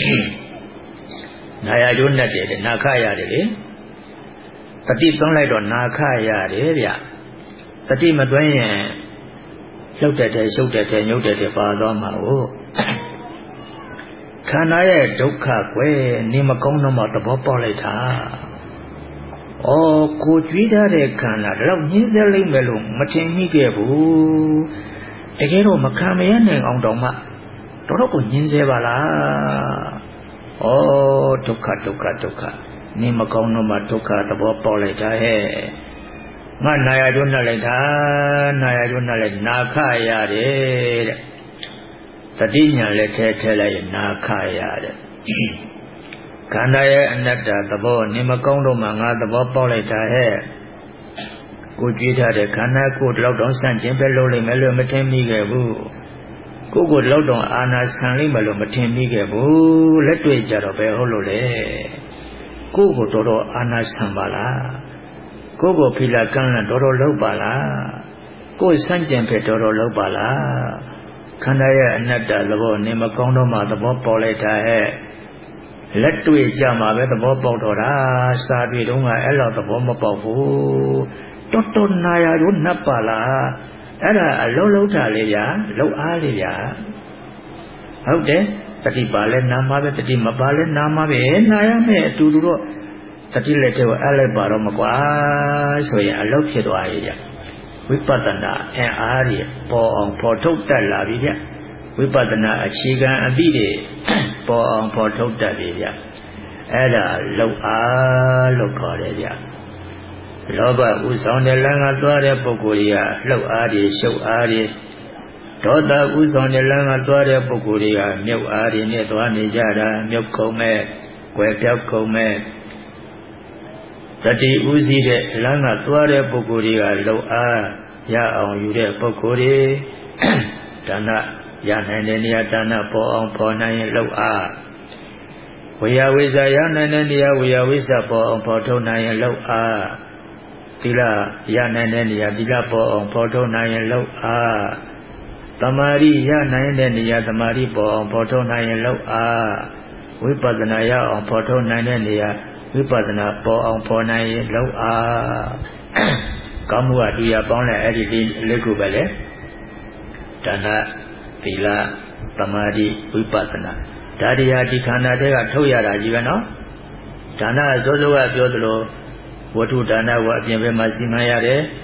နာယာကျိုးနှက်တယ်နာခရတယ်လေတတိသွန်းလိုက်တော့နာခရတယ်ဗျတတိမသွင်းရင်လှုပ်တဲ့ရှုပ်တဲ့ညုတ်တဲ့ပါသွားမှာကိုခန္ဓာရဲ့ဒုက္ခကွယ်နေမကောင်းတော့မှသဘောပေါက်လိုက်တာဩကိုကြွေးထားတဲ့ခန္ဓာဒါတော့ညှင်းဆဲလိုက်မယ်လို့မထင်မိခဲ့ဘူးတကယ်တော့မခံမရနိုင်အောင်တောင်မှတော်ကိုညှင်းဆဲပါလားဩဒုက္ခနေမကောင်းတော့မှဒုက္ခသဘောပေါက်လိုက်တာဟဲ့ငါနာယာကျိုးနှက်လိုက်တာနာယာကျိုးနှက်လိုက်နာခရတယ်တဲ့တတိညာလည်းထဲလိုက်ရင်နာခရတယ်ခန္ဓာရဲ့အနတ္တသဘောနေမကောင်းတော့မှငါသဘောပေါက်လိုက်တာဟဲ့ကိုကြွေးထားတဲ့ခန္ဓာကိုယ်တော့တောင်ဆန့်ကျင်ပဲလုပ်လိမ့်မယ်လို့မထင်မိခဲ့ဘူးကိုတော့တောင်အာနာဆန်လိမ့်မယ်လို့မထင်မိခဲ့ဘူးလက်တွေ့ကြတော့ပဲဟုတ်လို့လေကိုတော်တော်အာနာဆန်ပါလားကိုဖိလာကန်းလန့်တော်တော်လုပ်ပါလားကိုဆန့်ကျင်ဖက်တော်တော်လုပ်ပါလားခန္ဓာရဲ့အနတ္တသဘောနေမကောင်းတော့မှသဘောပေါက်လိုက်တာဟဲ့လက်တွေ့ကြမှာပဲသဘောပေါက်တော့တာစာတွေ့တုန်းကအဲ့လောက်သဘောမပေါက်ဘူးတော်နာယာတို့နှပ်ပါလားအဲ့ဒါအလုံးလုံးတာလေးညာလှုပ်အားလေးညာဟုတ်တယ်တတိပါလဲနာမှာပဲတတိမပါလဲနာမှာပဲနာရမယ်အတူတူတော့တတိလက်ထဲကိုအဲ့လိုက်ပါတော့မကွာဆိုရင်အလုံးဖြစ်သွားရဲ့ဝိပဿနာအင်အားကြီးပေါ်အောင်ပေါ်ထုတ်တတ်လာပြီဗျဝိပဿနာအခြေခံအသည့်တွေပေါ်အောင်ပေါ်ထုတ်တတ်ပြီဗျအဲ့ဒါလှုပ်အားလို့ခေါ်တယ်ဗျလောဘဥဆောင်တဲ့လမ်းကသွားတဲ့ပုဂ္ဂိုလ်ကြီးကလှုပ်အားတွေရှုပ်အားတွေဒေါသဥဆောင်တဲ့လမ်းကသွားတဲ့ပုဂ္ဂိုလ်တွေကမြုပ်အားတွေနဲ့သွားနေကြတာမြုပ်ကုန်မဲ့ွယ်ပြောက်ကုန်မဲ့တတိဥစည်းတဲ့လမ်းကသွားတဲ့ပုဂ္ဂိုလ်တွေကလှုပ်အားရအောင်ယူတဲ့ပုဂ္ဂိုလ်တွေဒါနရနိုင်တဲ့နေရာဒါနပေါ်အောင်ပေါ်နိုင်ရင်လှုပ်အားဝေယဝိဇ္ဇရနိုင်တဲ့နေရာဝေယဝိဇ္ဇပေါ်အောင်ပေါ်ထုတ်နိုင်ရင်လှုပ်အားသီလရနိုင်တဲ့နေရာသီလပေါ်အောင်ပေါ်ထုတ်နိုင်ရင်လှုပ်အားသမာဓိရနိုင်တဲ့နေရာသမာဓိပေါ်အောင်ပေါ်ထုတ်နိုင်ရင်လှုပ်အားဝိပဿနာရအောင်ပေါ်ထုတ်နိုင်တဲ့နေရာဝိပဿနာပေါ်အောင်ပေါ်နိုင်ရင်လှုပ်အားကောင်းမှုကတရားပေါင်းတဲ့အဲ့ဒီလေးခုပဲလေဒါနသီလသမာဓိဝိပဿနာဒါတရားဒီခန္ဓာတွေကထုတ်ရတာကြီးပဲနော်ဒါနစောစောကပြောသလိုဝတ္ထုဒါနကအပြင်ဘက်မှာစီမံရတယ်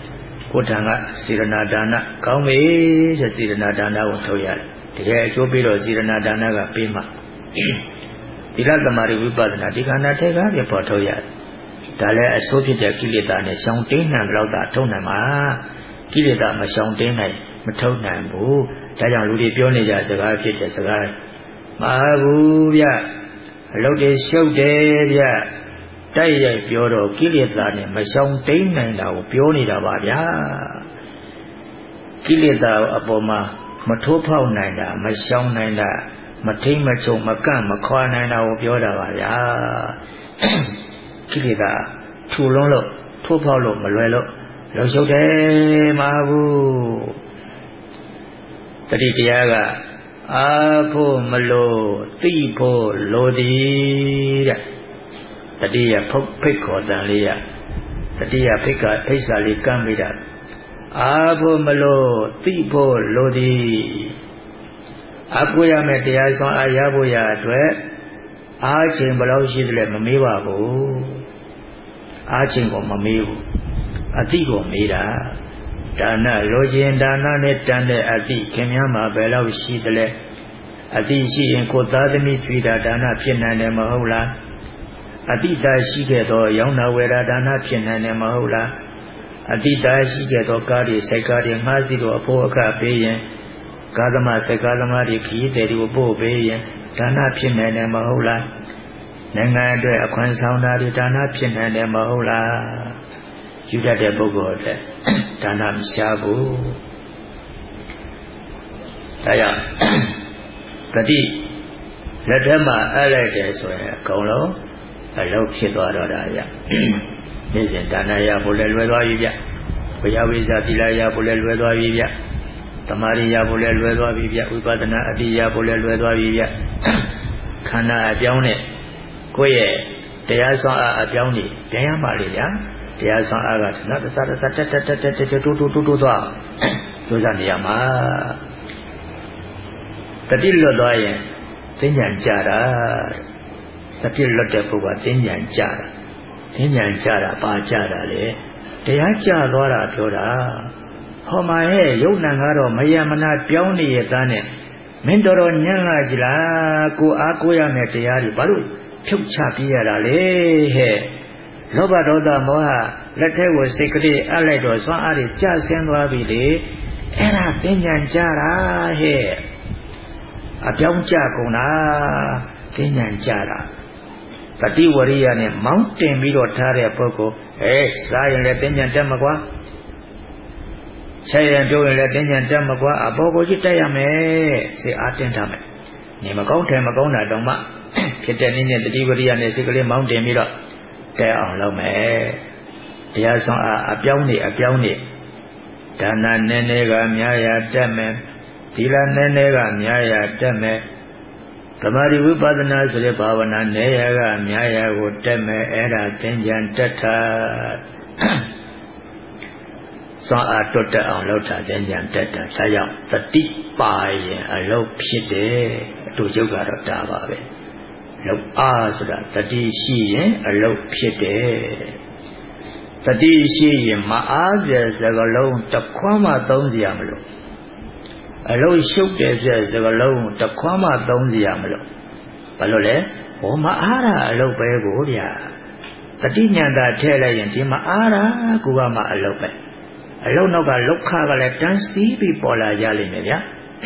ကိုထံကစေရနာဒါနကောင်းပြီတဲ့စေရနာဒါနကိုထုတ်ရတယ်တကယ်အကျိုးပေးတော့စေရနာဒါနကပေးမှသီလသမารိဝိပဿနာဒီခန္ဓာထဲကပြပေါ်ထုတ်ရတယ်ဒါလည်းအစိုးဖြစ်တဲ့ကိလေသာနဲ့ရှောင်တင်းနိုင်တော့တာထုတ်နိုင်မှာကိလေသာမရှောင်တင်းနိုင်မထုတ်နိုင်ဘူးဒါကြောင့်လူတွေပြောနေကြစကားဖြစ်တဲ့စကားမဟုတ်ဘူးဗျအလုပ်တွေရှုပ်တယ်ဗျတိုက်ရိုက်ပြောတော့ကိလေသာနဲ့မရှောင်တင်းနိုင်တာကိုပြောနေတာပါဗျာကိလေသာအပေါ်မှာမထိုးဖောက်နိုင်တာမရှောင်နိုင်တာမထိမ့်မချုံမကန့်မခွာနိုင်တာကိုပြောတာပါဗျာကိလေသာထူလုံးလို့ထိုးဖောက်လို့မလွယ်လို့လှုပ်ရှုပ်တယ်မဟုတ်ဘူးတတိတရားကအားဖို့မလို့သိဖို့လိုသည်တဲ့တတိယဖိတ်ခေါ်တန်လေးရတတိယဖိတ်စာလေးကမ်းမိတာအားဖို့မလို့သိဖို့လိုသည်အားကိုရမယ်တရားဆောင်အားရဖို့ရအတွက်အားချိန်ဘယ်လောက်ရှိသလဲမမေးပါဘူးအားချိန်ကိုမမေးဘူးအတိကိုမေးတာဒါနလိုချင်ဒါနနဲ့တန်တဲ့အတိခင်ဗျားမှာဘယ်လောက်ရှိသလဲအတိရှိရင်ကိုသားသမီးကြွေတာဒါနဖြစ်နိုင်တယ်မဟုတ်လားအတိတာရှိခဲ့သောရောင်းနာဝယ်တာဒါနဖြစ်နိုင်တယ်မဟုတ်လားအတိတာရှိခဲ့သောကားတွေစိုက်ကားတွေငှားစီတို့အဖို့အခပေးရင်ကာသမာစိုက်ကားသမားတွေခီးတယ်တွေကိုပို့ပေးရင်ဒါနဖြစ်နိုင်တယ်မဟုတ်လားနိုင်ငံအတွက်အခွင့်ဆောင်တာတွေဒါနဖြစ်နိုင်တယ်မဟုတ်လားယူတတ်တဲ့ပုဂ္ဂိုလ်အတွက်ဒါနမရှားဘူးဒါကြောင့်တတိလက်ထက်မှာအပ်လိုက်တယ်ဆိုရင်အကုန်လုံးအလုပ်ဖြစ်သွားတော့တာရနေ့စဉ်ဒါနရဖို့လည်းလွယ်သွားပြီဗျဘုရားဝိဇ္ဇာသီလရဖို့လည်းလွယ်သွားပြီဗျသမာဓိရဖို့လည်းလွယ်သွားပြီဗျဝိပဿနာအတိရဖို့လည်းလွယ်သွားပြီဗျခန္ဓာအပြောင်းနဲ့ကိုယ့်ရဲ့တရားဆောင်အားအပြောင်းနေပြန်ရပါလေဗျာတရားဆောင်အားကသတ်တိုးသွားကြိုးစားနေရမှာတတိလွတ်သွားရင်သင်္ကြန်ကြတာတတိလွတ်တဲ့ပုဂ္ဂိုလ်ကသင်္ကြန်ကြတာသင်္ကြန်ကြတာပါကြတာလေတရားကြသွားတာပြောတာဟောမှာရဲ့ယုတ်နံကတော့မယမနာပြောင်းနေရတဲ့နဲ့မင်းတော်ညံ့လာကြလားကိုအားကိုရမယ်တရားတွေဘာလို့ဖြုတ်ချပြရတာလေဟဲ့လောဘဒေါသမောဟလက်ထဲကိုစိတ်ကလေးအပ်လိုက်တော့စွမ်းအားတွေကျဆင်းသွားပြီလေအဲ့ဒါပညာကြတာဟဲ့အပြောင်းကြကုန်တာပညာကြတာတတိဝရိယနဲ့မောင်းတင်ပြီးတော့ထားတဲ့ပုဂ္ဂိုလ်စားရင်လည်းပညာတက်မကွာချက်ရင်ပြောရင်လည်းပညာတက်မကွာအပေါ်ကိုကြည့်တက်ရမယ်စိတ်အားတင်ထားမယ်နေမကောင်းတယ်မကောင်းတာတောင်မှဖြစ်တဲ့နည်းနဲ့တတိဝရိယနဲ့စိတ်ကလေးမောင်းတင်ပြီးတော့တဲအောင်လုပ်မယ်တရားဆောင်အပြောင်းနေဒါနနည်းနည်းကများရတတ်မယ်သီလနည်းနည်းကများရတတ်မယ်သမာဓိဝိပဿနာဆိုတဲ့ဘာဝနာနည်းရကများရကိုတက်မယ်အဲ့ဒါသင်္ကြန်တက်တာဆောင်အားတွတ်တက်အောင်လုပ်တာသင်္ကြန်တက်တာဒါကြောင့်တတိပါရင်အလုပ်ဖြစ်တယ်အတူချုပ်ကတော့ဒါပါပဲလုပ်အားဆိုတာတတိရှိရင်အလုပ်ဖြစ်တယ်တတိရှိရင်မအားပြစကလုံးတစ်ခွန်းမှသုံးစရာမလိုအလုပ်ရှုပ်တယ်ဆိုစကလုံးတစ်ခွန်းမှသုံးစရာမလိုဘာလို့လဲဟောမအားတာအလုပ်ပဲကိုဗျာတတိညာတာထည့်လိုက်ရင်ဒီမအားတာကိုကမှအလုပ်ပဲအလုပ်နောက်ကလောက်ခကလည်းတန်းစီးပြီးပေါ်လာရလိမ့်မယ်ဗျာ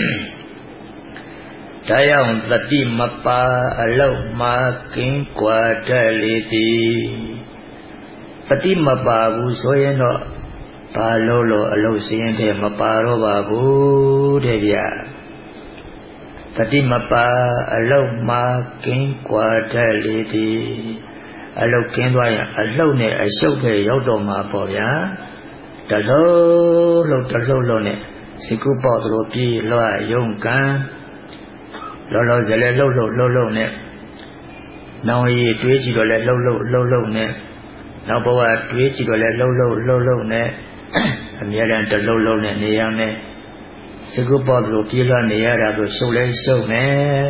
ဒါကြောင့်တတိမပါအလုံးမှာကင်းကွာတတ်လေသည်တတိမပါဘူးဆိုရင်တော့ဘာလို့အလုံးစင်းတဲ့မပါတော့ပါဘူးတဲ့ဗျာတတိမပါအလုံးမှာကင်းကွာတတ်လေသည်အလုံးကင်းသွားရင်အလုံးနဲ့အရှုပ်ပဲရောက်တော့မှာပေါ့ဗျာတလုံးလုံးနဲ့စိတ်ကူးပေါက်သလိုပြေးလွှတ်ယုံကန်လောလောဆယ်လဲလှုပ်နဲ့နောင်ရည်တွေးကြည့်တော့လဲလှုပ်နဲ့နောက်ဘဝတွေးကြည့်တော့လဲလှုပ်နဲ့အများရန်တလှုပ်နဲ့နေရမယ်စိတ်ကူးပေါက်သလိုပြေးလွှတ်နေရတာဆိုရှုပ်လဲရှုပ်မယ်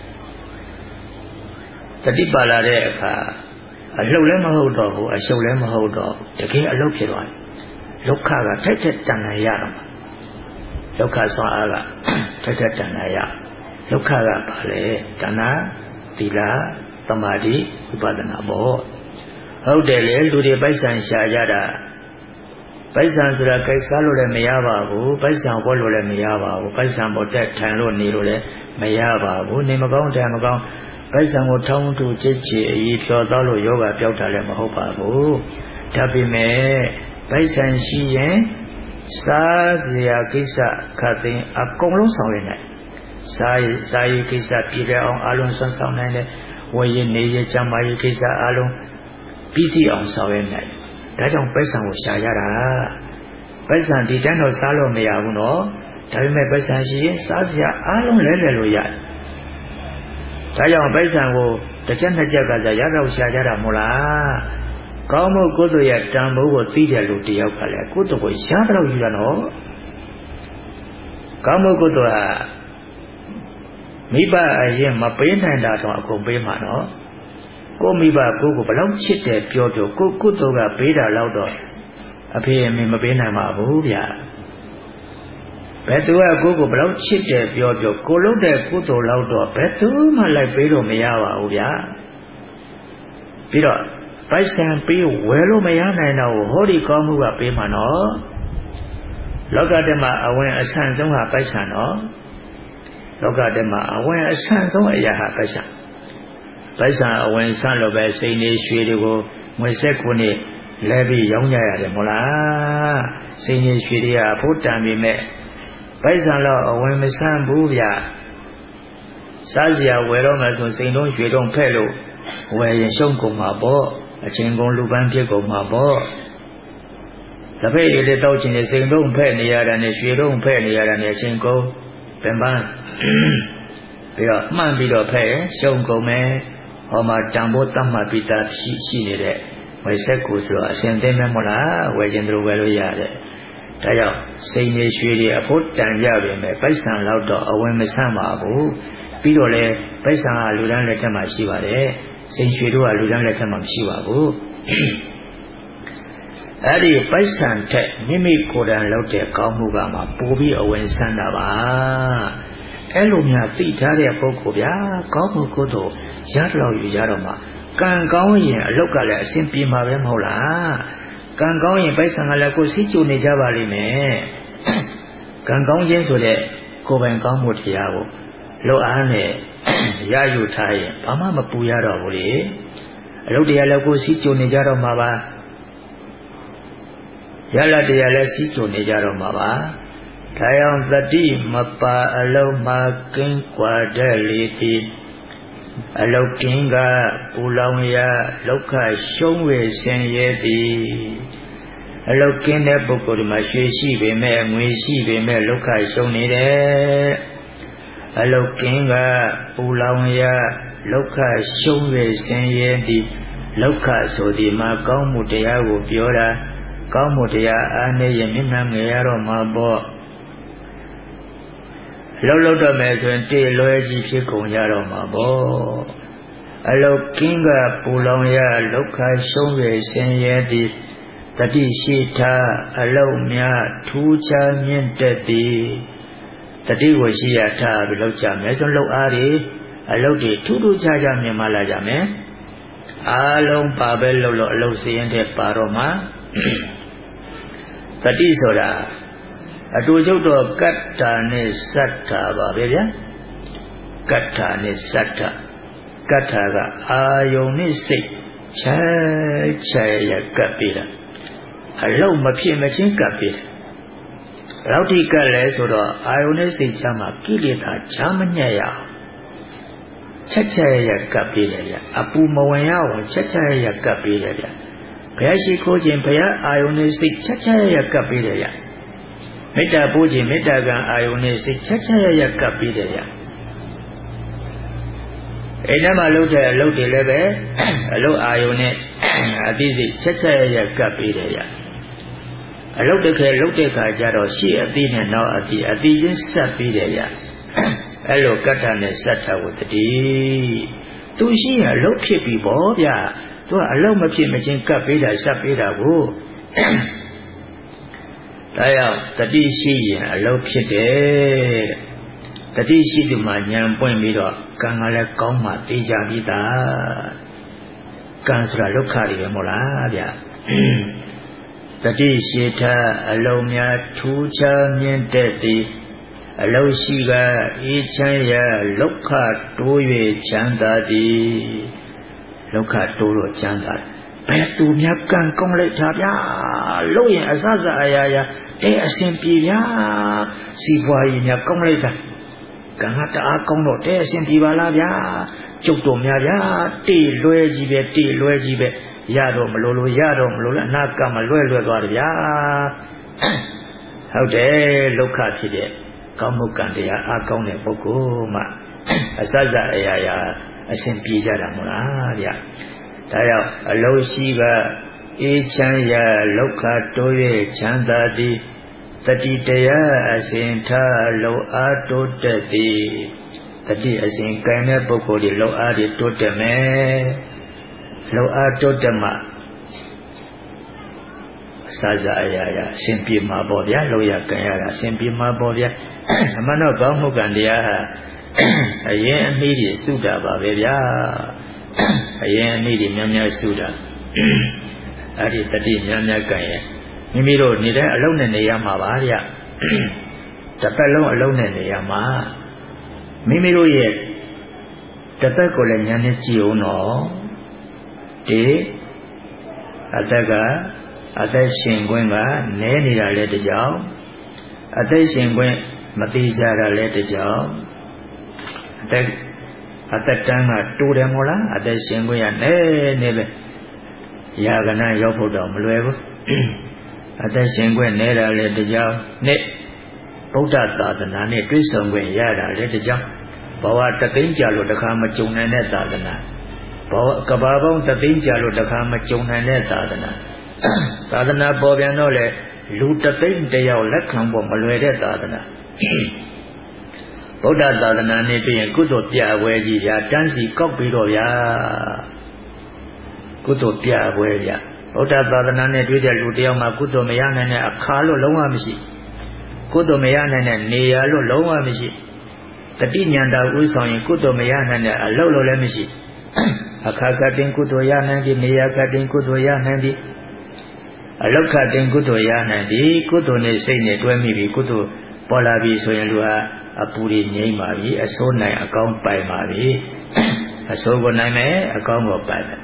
တတိပါလာတဲ့အခါအလှုပ်လည်းမဟုတ်တော့ဘူးအရှုပ်လည်းမဟုတ်တော့ဘူးတကယ်အလုပ်ဖြစ်သွားတယ်ဒုက္ခကထိုက်တဲ့တဏ္ဍာရတော့ဒုက္ခဆောင်အားကထိုက်တဲ့တဏ္ဍာရဒုက္ခကဘာလဲတဏ္ဍာသီလသမာဓိဝိပဿနာပေါ့ဟုတ်တယ်လေလူတွေပိုက်ဆံရှာကြတာပိုက်ဆံဆိုတာကြိုက်စားလို့လည်းမရပါဘူးပိုက်ဆံဝတ်လို့လည်းမရပါဘူးပိုက်ဆံပေါ်တက်ထိုင်လို့နေလို့လည်းမရပါဘူးနေမကောင်းတယ်မကောင်းပိုက်ဆံကိုထောင်းထူချစ်ချစ်အည်ဖြော်တော့လို့ယောဂပြောက်တာလည်းမဟုတ်ပါဘူးဒါပေမဲ့ပိုက်ဆံရှိရင်စားစရာကိစ္စခတ်သိမ်းအကုန်လုံးဆောင်ရနိုင်စားရေးကိစ္စပြည်တဲ့အောင်အလုံးစွမ်းဆောင်နိုင်တယ်ဝယ်ရင်နေရချမ်းမာရေးကိစ္စအလုံးပြီးစီအောင်ဆောင်ရနိုင်ဒါကြောင့်ပိုက်ဆံကိုရှာရတာပိုက်ဆံဒီတန်းတော့စားလို့မရဘူးနော်ဒါပေမဲ့ပိုက်ဆံရှိရင်စားစရာအလုံးလဲလို့ရတယ်ဒါကြောင့်ပိုက်ဆံကိုတစ်ချက်နှစ်ချက်ကစားရတော့ရှာကြတာမဟုတ်လားကောင်းမှုကုသိုလ်ရဲ့တန်ဖိုးကိုသိတယ်လို့တယောက်ကလည်းကုသိုလ်ကိုရတော့ယူရနော်ကောင်းမှုကုသိုလ်ဟာမိဘအရင်မပေးနိုင်တာတော့အကုန်ပေးမှာနော်ကိုမိဘကိုဘယ်လောက်ချစ်တယ်ပြောကိုကုသိုလ်ကပေးတာတော့အဖေအမေမပေးနိုင်ပါဘူးဗျာဘယ်သူကကိုဘယ်လောက်ချစ်တယ်ပြောကိုလုပ်တဲ့ကုသိုလ်တော့ဘယ်သူမှလိုက်ပေးလို့မရပါဘူးဗျာပြီးတော့ပိုက်ဆံပေးဝယ်လို့မရနိုင်တော့ဟောဒီကောင်းမှုကပေးမှာနော်လောကဓမ္မအဝင်အဆန့်ဆုံးဟာပိုက်ဆံနော်လောကဓမ္မအဝင်အဆန့်ဆုံးအရာဟာပိုက်ဆံအဝင်ဆန့်လို့ပဲစိန်နေရွှေတွေကိုငွေဆက်ခုနှစ်လဲပြီးရောင်းကြရတယ်မဟုတ်လားစိန်နေရွှေတွေကဖို့တန်ပြီမဲ့ပိုက်ဆံတော့အဝင်မဆန့်ဘူးဗျစားစရာဝယ်တော့မှဆိုစိန်တုံးရွှေတုံးဖဲ့လို့ဝယ်ရင်ရှုံးကုန်မှာပေါ့အချင်းကုန်လူပန်းဖြစ်ကုန်မှာပေါ့တစ်ဖက်ရည်လေးတောက်ချင်နေစိန်တုံးဖဲ့နေရတာနဲ့ရွှေတုံးဖဲ့နေရတာနဲ့အချင်းကုန်ပင်ပန်းပြီးတော့မှန်ပြီးတော့ဖဲ့ရှုံးကုန်မယ်ဟောမှာတန်ဖို့တတ်မှတ်ပြီးသားရှိနေတဲ့ဝယ်ဆက်ကိုဆိုတော့အစဉ်သိမ်းမမို့လားဝယ်ခြင်းတို့ဝယ်လို့ရတယ်ဒါကြောင့်စိန်နေရွှေတွေအဖို့တန်ကြပြီမဲ့ပိုက်ဆံတော့အဝင်မဆန့်ပါဘူးပြီးတော့လေပိုက်ဆံကလူတန်းလက်ထက်မှာရှိပါတယ်စိန်ရွှေတို့ကလူတန်းလက်ထက်မှာမရှိပါဘူးအဲ့ဒီပိုက်ဆံထက်မိမိကိုယ်တိုင်လုပ်တဲ့ကောင်းမှုကမှပိုပြီးအဝင်ဆန့်တာပါအဲ့လိုများသိထားတဲ့ပုဂ္ဂိုလ်ဗျာကောင်းမှုကုသိုလ်ရတော့ယူကြတော့မှကံကောင်းရင်အလုတ်ကလည်းအဆင်ပြေမှာပဲမဟုတ်လားကံကောင်းရင်ပိုက်ဆံကလည်းကိုယ်စိတ်ကြိုနေကြပါလိမ့်မယ်ကံကောင်းခြင်းဆိုတဲ့ကိုယ်ပိုင်ကောင်းမှုတရားကိုလောအားနဲ့ရယူထားရင်ဘာမှမပူရတော့ဘူးလေအလုတ်တရားလည်းကိုယ်စိတ်ကြိုနေကြတော့မှာပါရလတရားလည်းစိတ်ကြိုနေကြတော့မှာပါဒါကြောင့်သတိမပါအလုံးမှာကင်းကွာတဲ့လေသည်အလုတ်ကင်းကပူလောင်ရလောက်ခရှုံးဝေဆင်းရဲသည်အလုတ်ကင်းတဲ့ပုဂ္ဂိုလ်ဒီမှာရွှေရှိပေမဲ့ငွေရှိပေမဲ့လောက်ခရှုံးနေတယ်အလုတ်ကင်းကပူလောင်ရလောက်ခရှုံးဝေဆင်းရဲသည်လောက်ခဆိုဒီမှာကောင်းမှုတရားကိုပြောတာကောင်းမှုတရားအားနည်းရင်မျက်နှာငယ်ရတော့မှာပေါ့လောက်တော့မယ်ဆိုရင်တေလွဲကြီးဖြစ်ကုန်ကြတော့မှာပေါ့အလုတ်ကင်းကပူလောင်ရလောက်ခရှုံးရဆင်းရဲသည်တတိရှိထားအလုတ်များထူးခြားမြင့်တက်သည်တတိကိုရှိရထားပြီးလောက်ကြမယ်ဆိုလောက်အားတွေအလုတ်တွေထူးထူးခြားခြားမြင်မှလာကြမယ်အားလုံးပါပဲလို့အလုတ်စရင်တဲ့ပါတော့မှာတတိဆိုတာအတူချုပ်တော့ကတ္တာနဲ့စတ္တာပါပဲဗျာကတ္တာနဲ့စတ္တာကတ္တာကအာယုန်နဲ့စိတ်ချဲရကပ်ပြီးတာအလုံးမဖြစ်မချင်းကပ်ပြီးတယ်ဘယ်လောက်ထိကပ်လဲဆိုတော့အာယုန်နဲ့စိတ်ချမှာကိလေသာချမညက်ရအောင်ချဲရကပ်ပြီးတယ်ဗျာအပူမဝင်ရအောင်ချဲရကပ်ပြီးတယ်ဗျာဘုရားရှိခိုးခြင်းဘုရားအာယုန်နဲ့စိတ်ချဲရကပ်ပြီးတယ်ဗျာမေတ္တာပို့ခြင်းမေတ္တာကံအာယုန်နဲ့စိတ်ချရကပ်ပြီးတယ်ဗျာအိမ်ထဲမှာလုပ်တဲ့အလုပ်တွေလည်းပဲအလုပ်အာယုန်နဲ့အသိစိတ်ချရကပ်ပြီးတယ်ဗျာအလုပ်တစ်ခဲလုပ်တဲ့ခါကျတော့ရှေ့အသိနဲ့နောက်အသိချင်းဆက်ပြီးတယ်ဗျာအဲ့လိုကတ္တနဲ့ဆက်ထဝတ္တိသူရှိရအလုပ်ဖြစ်ပြီပေါ့ဗျာသူကအလုပ်မဖြစ်မချင်းကပ်ပြီးတာဆက်ပြီးတာကိုဒါကြောင့်တတိရှိရင်အလုပ်ဖြစ်တယ်တတိရှိသူမှဉာဏ်ပွင့်ပြီးတော့ကံကလည်းကောင်းမှသိကြပြီးသားကံဆိုတာဒုက္ခတွေပဲမဟုတ်လားဗျတတိရှိထအလုံးများထူးခြားမြင့်တဲ့သည်အလုံးရှိကအေးချမ်းရာဒုက္ခတိုး၍ချမ်းသာသည်ဒုက္ခတိုးတော့ချမ်းသာဘယ်သူများကံကောင်းလိုက်တာဗျာလို့ရင်အစစအရာရာအစဉ်ပြေဗျာစီပွားရေးများကောင်းလိုက်တာကံကတအားကောင်းတော့အစဉ်ပြေပါလားဗျာကျုပ်တို့များဗျာတေလွဲကြီးပဲရတော့မလို့ရတော့မလို့အနာကမလွဲသွားတယ်ဗျာဟုတ်တယ်ဒုက္ခဖြစ်တဲ့ကောင်းမှုကံတရားအားကောင်းတဲ့ပုဂ္ဂိုလ်မှအစစအရာရာအစဉ်ပြေကြတာမဟုတ်လားဗျဒါကြောင့်အလုံးရှိကအေးချမ်းရာလောကတိုး၍ချမ်းသာသည်တတိတရားအစဉ်ထားလုံအားတိုးတက်သည်တတိအစဉ်ကံတဲ့ပုဂ္ဂိုလ်တွေလုံအားတွေတိုးတက်မယ်လုံအားတိုးတက်မှစာစာအရာရာအစဉ်ပြေမှာပေါ့ဗျာလုံရကံရတာအစဉ်ပြေမှာပေါ့ဗျာအမှန်တော့ကောင်းမှုကံတရားဟာအရင်အမိတွေစုတာပါပဲဗျာအရင်အမိတွေများစုတာအဲ့ဒီတတိများကံရဲ့မိမိတို့နေတဲ့အလုံးနဲ့နေရမှာပါဗျတစ်ပတ်လုံးအလုံးနဲ့နေရမှာမိမိတို့ရဲ့တစ်သက်ကိုလည်းဉာဏ်နဲ့ကြည့်အောင်တော့ဒီအသက်ရှင်ခွင့်ကနည်းနေတာလည်းတကြောင်အသက်ရှင်ခွင့်မသိကြတာလည်းတကြောင်အသက်တန်းကတိုးတယ်မို့လားအသက်ရှင်ခွင့်ရနေပဲရာဂနာရောက်ဖို့တော့မလွယ်ဘူးအသက်ရှင်ခွင့်နေတာလည်းတကြောင်နဲ့ဗုဒ္ဓသာသနာနဲ့တွေ့ဆုံခွင့်ရတာလည်းတကြောင်ဘဝတသိန်းကြာလို့တခါမကြုံနိုင်တဲ့သာသနာကဘာပေါင်းတသိန်းကြာလို့တခါမကြုံနိုင်တဲ့သာသနာပေါ်ပြန်တော့လေလူတသိန်းတယောက်လက်ခံဖို့မလွယ်တဲ့သာသနာဗုဒ္ဓသာသနာနဲ့တွေ့ရင်ကုသိုလ်ပြပွဲကြီးဗျာတန်းစီကောက်ပြီးတော့ဗျာကုသိုလ်ပြပွဲဗျာဗုဒ္ဓသာသနာနဲ့တွေ့တဲ့လူတယောက်မှကုသိုလ်မရနိုင်တဲ့အခါလို့လုံးဝမရှိကုသိုလ်မရနိုင်တဲ့နေရာလို့လုံးဝမရှိတတိညာတာဥဆောင်ရင်ကုသိုလ်မရနိုင်တဲ့အလုပ်လို့လည်းမရှိအခါကတင်ကုသိုလ်ရနိုင်သည်နေရာကတင်ကုသိုလ်ရနိုင်သည်အလောက်ကတင်ကုသိုလ်ရနိုင်သည်ကုသိုလ်နဲ့စိတ်နဲ့တွဲမိပြီးကုသိုလ်ပေါ်လာပြီဆိုရင်လူဟာအပူတွေငြိမ့်ပါပြီအဆိုးနိုင်အကောင်းပိုင်ပါပြီအဆိုးကိုနိုင်မယ်အကောင်းကိုပိုင်မယ်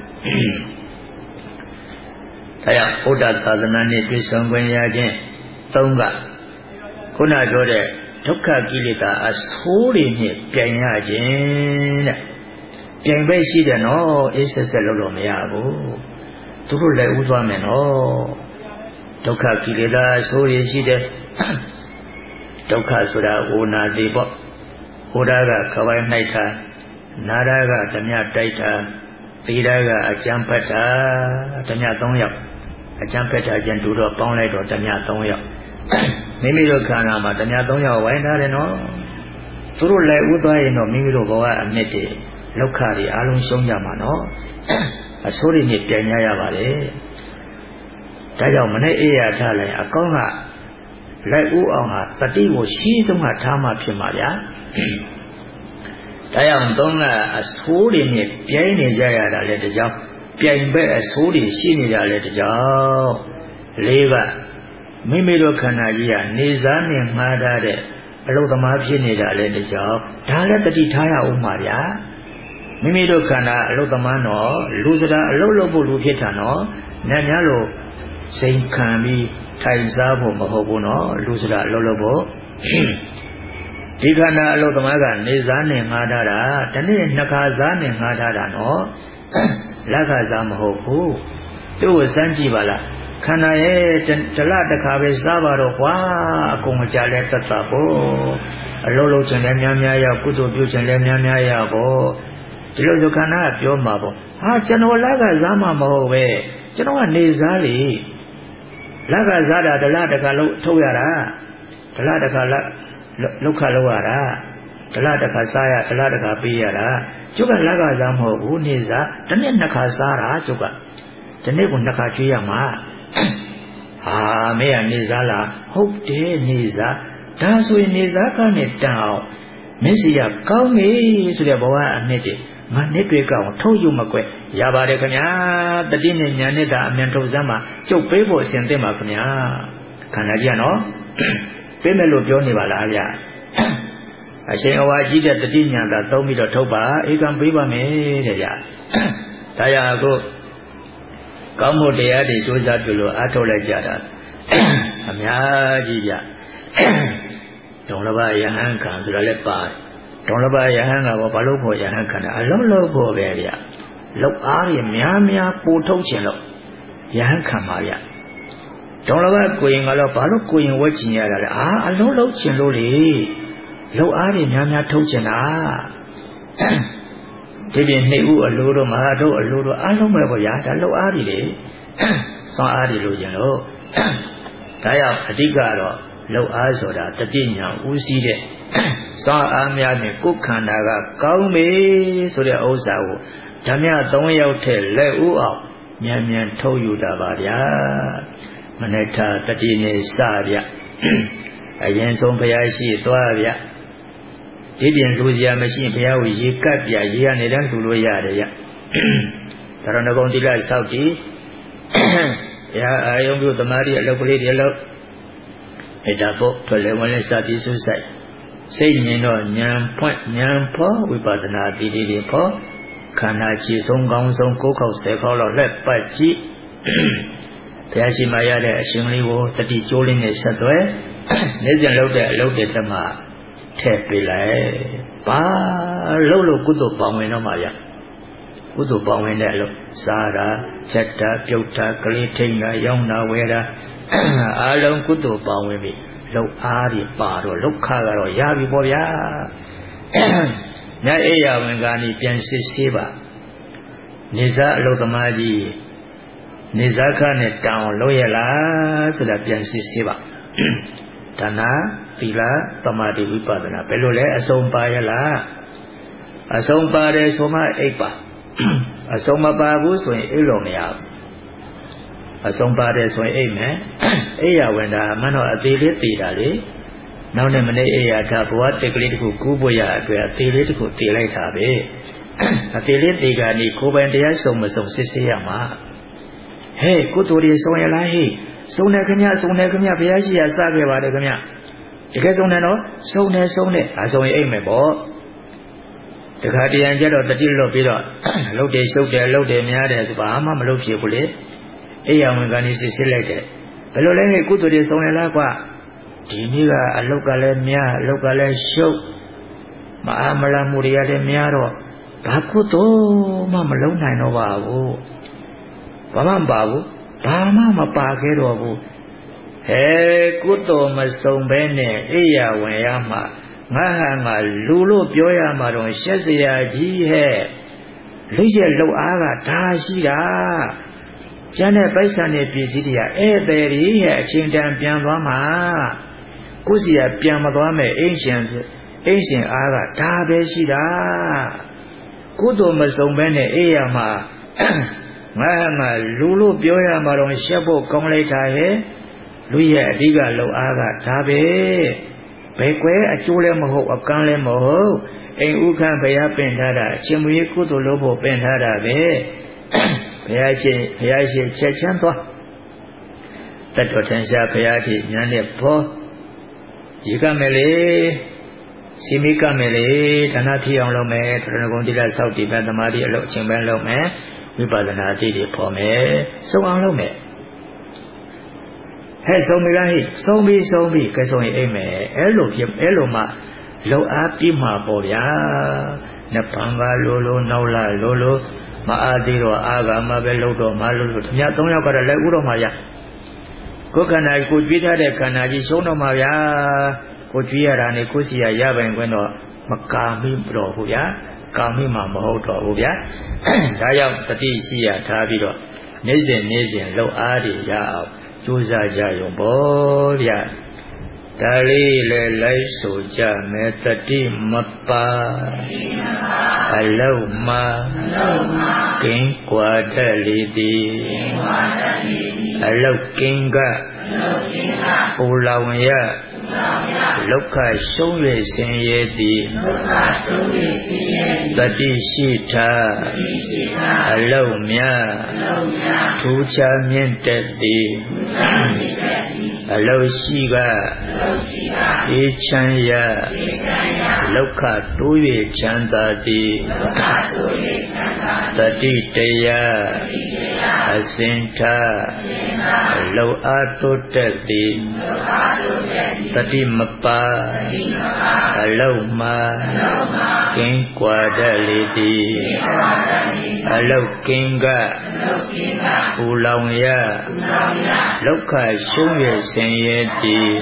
ဒါကြောင့်ဘုရားသာသနာနဲ့တွေ့ဆုံခွင့်ရခြင်းသုံးကခုနပြောတဲ့ဒုက္ခကိလေသာအဆိုးတွေနဲ့ပြိုင်ရခြင်းတဲ့ပြိုင်ပဲရှိတယ်နော်အေးဆက်ဆက်လုပ်လို့မရဘူးသူတို့လည်းဥသွားမယ်နော်ဒုက္ခကိလေသာအဆိုးတွေရှိတယ်ဒုက္ခဆိုတာဝနာတိပေါ့ဝဒကခဝိုင်း၌တာနာရကဓမြတိုက်တာသီရကအကျံဖတ်တာဓမြ3ယောက်အကျံဖတ်တာကျန်တူတော့ပေါင်းလိုက်တော့ဓမြ3ယောက်မိမိတို့ခန္ဓာမှာဓမြ3ယောက်ဝိုင်းထားတယ်နော်သူတို့လည်းဥသွားရင်တော့မိမိတို့ဘဝအမြင့်တွေလောက်ခတွေအလုံးရှုံးကြမှာနော်အဆိုးတွေနဲ့ပြန်ရပါလေဒါကြောင့်မနေ့အေးရထားလိုက်အကောင်းကလိုက်ဥအောင်ဟာတတိကိုရှိသုံးကထားမှဖြစ်မှာဗျာဒါကြောင့်သုံးကအဆိုးတွေနဲ့ပြိုင်နေကြရတာလေတကြောင်ပြိုင်ပဲအဆိုးတွေရှိနေတာလေတကြောင်လေးကမိမိတို့ခန္ဓာကြီးကနေစားနဲ့မှားထားတဲ့အလုသမားဖြစ်နေတာလေတကြောင်ဒါလည်းတတိထားရအောင်ပါဗျာမိမိတို့ခန္ဓာအလုသမားတော့လူစရာအလုလုပ်ဖို့လူဖြစ်တာနော်နတ်များလို့စိန်ခံပြီးထိုင်စားဖို့မဟုတ်ဘူးနော်လူစရာအလုပ်လုပ်ဖို့ဒီခန္ဓာအလုပ်သမားကနေစားနဲ့ငှားထားတာဒီနေ့နှစ်ခါစားနဲ့ငှားထားတာနော်လက်ခါစားမဟုတ်ဘူးသူ့ကိုစမ်းကြည့်ပါလားခန္ဓာရဲ့တလတစ်ခါပဲစားပါတော့ကွာအကုန်မကြလဲတတ်တာပေါ့အလုပ်လုပ်ခြင်းလည်းများရကုသိုလ်ပြုခြင်းလည်းများရပေါ့ဒီလိုဆိုခန္ဓာကပြောမှာပေါ့ဟာကျွန်တော်လက်ကစားမှမဟုတ်ပဲကျွန်တော်ကနေစားလေလက်ကစားတာဒလတခါလုံးထုတ်ရတာဒလတခါလောက်ခလောက်ရတာဒလတခါစားရဒလတခါပေးရတာကျုပ်ကလက်ကစားမဟုတ်ဘူးနေစားတစ်နေ့နှစ်ခါစားတာကျုပ်ကဒီနေ့ကိုနှစ်ခါကျွေးရမှာမေရနေစားလားဟုတ်တယ်နေစားဒါဆိုရင်နေစားကနေတန်အောင်မင်းစီကကောင်းပြီဆိုတဲ့ဘဝအနှစ်တည်းငါနှစ်တွေကောင်ထုတ်ယူမကွက်ရပါတယ်ခင်ဗျာတတိနဲ့ညာနဲ့တာအမြန်ထုတ်စမ်းမှာကျုပ်ပေးဖို့အစဉ်သင့်ပါခင်ဗျာခန္ဓာကြီးကနော်ပေးမယ်လို့ပြောနေပါလားဗျာအရှင်အဝါကြီးတဲ့တတိညာသာသုံးပြီးတော့ထုတ်ပါဧကံပေးပါမယ်တဲ့ဗျာဒါရကိုကောင်းမှုတရားတွေကြိုးစားပြုလို့အားထုတ်လိုက်ကြတာအများကြီးဗျဒုံလဘယဟန်ခံဆိုတာလည်းပါဒုံလဘယဟန်ကတော့ဘာလို့ဖို့ယဟန်ခံတာအလုံးလုံးဖို့ပဲဗျလောက်အားရများများပို့ထုတ်ခြင်းလို့ယဟန်ခံပါဗျဒုံလဘကိုရင်ကတော့ဘာလို့ကိုရင်ဝဲချင်ရတာလဲအလုံးလုံးချင်လို့လေလောက်အားရများများထုတ်ခြင်းလားဒီပြင်နှိပ်ဦးအလိုတို့မဟာတို့အလိုတို့အားလုံးပဲပေါ့ဗျာဒါလောက်အားတွေလေစွမ်းအားတွေလို့ကျင်လို့ဒါရောက်အဓိကတော့လောက်အားဆိုတာတတိညာဦးစီးတဲ့စွမ်းအားများနဲ့ကိုယ်ခန္ဓာကကောင်းပြီဆိုတဲ့ဥစ္စာကိုဓမ္မ3ယောက်ထက်လက်ဦးအောင်မြန်မြန်ထုတ်ယူတာပါဗျာမနက်ထတတိနေစဗျအရင်ဆုံးဘုရားရှိသွားဗျဒီပြင်လူစရာမရှိဘုရားကိုရေကပ်ပြရေကနေတန်းလူလို့ရတယ်ဗျသရဏဂုံတိလဆောက်တည်ဘုရားအာယုံပြုသမာဓိအလုပ်ကလေးတွေလုပ်အဲ့ဒါပေါ့ထွက်လေဝင်လေစသည်စုဆိုင်စိတ်မြင်တော့ဉာဏ်ဖွင့်ဉာဏ်ဖို့ဝိပဿနာတည်တည်တွေဖို့ခန္ဓာခြေဆုံးကောင်းဆုံး9ခေါက်10ခေါက်လောက်လက်ပတ်ကြည့်ဘုရားရှိမှရတဲ့အရှင်လေးကိုတတိကျိုးလေးနဲ့ဆက်သွဲနေ့စဉ်လုပ်တဲ့အလုပ်တွေထက်မှထည့်ပေးလိုက်ဘာလုပ်လို့ကုသိုလ်ပေါင်းဝင်တော့မှာဗျကုသိုလ်ပေါင်းဝင်တဲ့အလုပ်စားတာချက်တာပြုတ်တာကလေးထိန်တာရောင်းတာဝယ်တာအားလုံးကုသိုလ်ပေါင်းဝင်ပြီလောက်အားတွေပါတော့လောက်ခါကတော့ရပြီပေါ့ဗျာညအိယာဝင်ကနေပြန်စစ်ဆေးပါနေစားအလုသမားကြီးနေစားခနဲ့တောင်းလို့ရလားဆိုတာပြန်စစ်ဆေးပါဒါနာသီလသမာဓိဝိပဿနာဘယ်လိုလဲအစုံပါရလားအစုံပါတယ်ဆိုမှအိပ်ပါအစုံမပါဘူးဆိုရင်အိပ်လို့မရဘူးအစုံပါတယ်ဆိုရင်အိပ်မယ်အိယာဝင်တာမှန်တော့အသေးလေးတည်တာလေနောက်နေ့မနေ့အိယာထားဘဝတက်ကလေးတစ်ခုကူးဖို့ရအတွက်အသေးလေးတစ်ခုတည်လိုက်တာပဲအသေးလေးတည်ကနေကိုယ်ပိုင်တရားစုံမစုံစစ်ဆေးရမှာဟဲ့ကုသိုလ်တွေစုံရလားဟဲ့စုံတယ်ခင်ဗျစုံတယ်ခင်ဗျဘုရားရှိခိုးစခဲ့ပါတယ်ခင်ဗျတကယ်စုံတယ်နော်စုံတယ်အစုံရင်အိပ်မယ်ပေါ့တခါတရံကျတော့တတိလွတ်ပြီးတော့လှုပ်တယ်ရှုပ်တယ်လှုပ်တယ်များတယ်ဆိုဘာမှမလုပ်ဖြစ်ဘူးလေအိယာဝင်ကနေစစ်စစ်လိုက်တယ်ဘယ်လိုလဲကုသိုလ်တွေစုံရလားကွာဒီနေ့ကအလုတ်ကလည်းများအလုတ်ကလည်းရှုပ်မအားမလားမှုတွေကလည်းများတော့ဘာကုသိုလ်မှမလုပ်နိုင်တော့ပါဘူးဘာမှမပါဘူးဘာမှမပါခဲ့တော့ဘူးဟဲကုသိုလ်မစုံဘဲနဲ့အိယာဝင်ရမှာငါဟာငါလူလို့ပြောရမှာတော့ရှက်စရာကြီးဟဲ့လိရဲ့လှုပ်အားကဒါရှိတာကျန်တဲ့ပိုက်ဆံနဲ့ပြည်စည်းတွေကဧည့်သည်ကြီးရဲ့အချိန်တန်ပြန်သွားမှာကိုယ်စီကပြန်မသွားမဲ့အိမ်ရှင်အားကဒါပဲရှိတာကုသိုလ်မစုံဘဲနဲ့အိယာမှာငါဟာငါလူလို့ပြောရမှာတော့ရှက်ဖို့ကောင်းလိုက်တာဟဲ့လူရဲ့အဓိကလှုပ်အားကဒါပဲဘယ်ကွယ်အကျိုးလည်းမဟုတ်အကန်းလည်းမဟုတ်အိမ်ဥခန့်ဘုရားပင်ထားတာအချင်းမွေးကုသိုလ်လုပ်ဖို့ပင်ထားတာပဲဘုရားရှင်ချက်ချမ်းသွားတတ်တော်ထင်ရှားဘုရားတိညာနဲ့ဘောရေကမယ်လေစီမိကမယ်လေဌာနဖြစ်အောင်လုပ်မယ်သရဏဂုံတိလဆောက်တည်မယ်သမာဓိအလုပ်အချင်းပဲလုပ်မယ်ဝိပဿနာအတိတွေဖော်မယ်စုံအောင်လုပ်မယ်ဟဲ့ဆုံးပြီလားဟိဆုံးပြီကဲဆုံးရင်အိမ်မယ်အဲ့လိုမှလုံအားပြီးမှာပေါ့ဗျာနှစ်ပံကလိုနောက်လာလိုမအားသေးတော့အာဂမပဲလှုပ်တော့မလှုပ်လို့ည3ယောက်ကတော့လည်းဥတော့မှာဗျာကိုယ်ခန္ဓာကိုကြွေးထားတဲ့ခန္ဓာကြီးရှုံးတော့မှာဗျာကိုကြွေးရတာနဲ့ကိုစီရပိုင်ခွင့်တော့မကာမိတော့ဘူးဗျာကာမိမှမဟုတ်တော့ဘူးဗျာဒါကြောင့်တတိရှိရထားပြီးတော့နေ့စဉ်လှုပ်အားတွေရအောင်ကြိုးစားကြရုံပေါ့ဗျာဒါလေးလည်းလိုက်ဆိုကြမယ်တတိမပါအလုံးမှာကင်းကွာတတ်လေသည်အလုံးကင်းကပူလောင်ရလောကရှုံး၍ဆင်းရဲသည်တတိရှိထာအလုံးများထူးခြားမြင့်တက်သည်အလုံးရှိကအေးချမ်းရလောကတိုး၍ချမ်းသာသည်တတိတရားအစင်ထာလောအားတိုးတက်သည်တတိမပါအလုံးမှာကင်းကွာတတ်လေသည်အလုံးကင်းကပူလောင်ရလောကရှုံး၍ဆင်းရဲသည်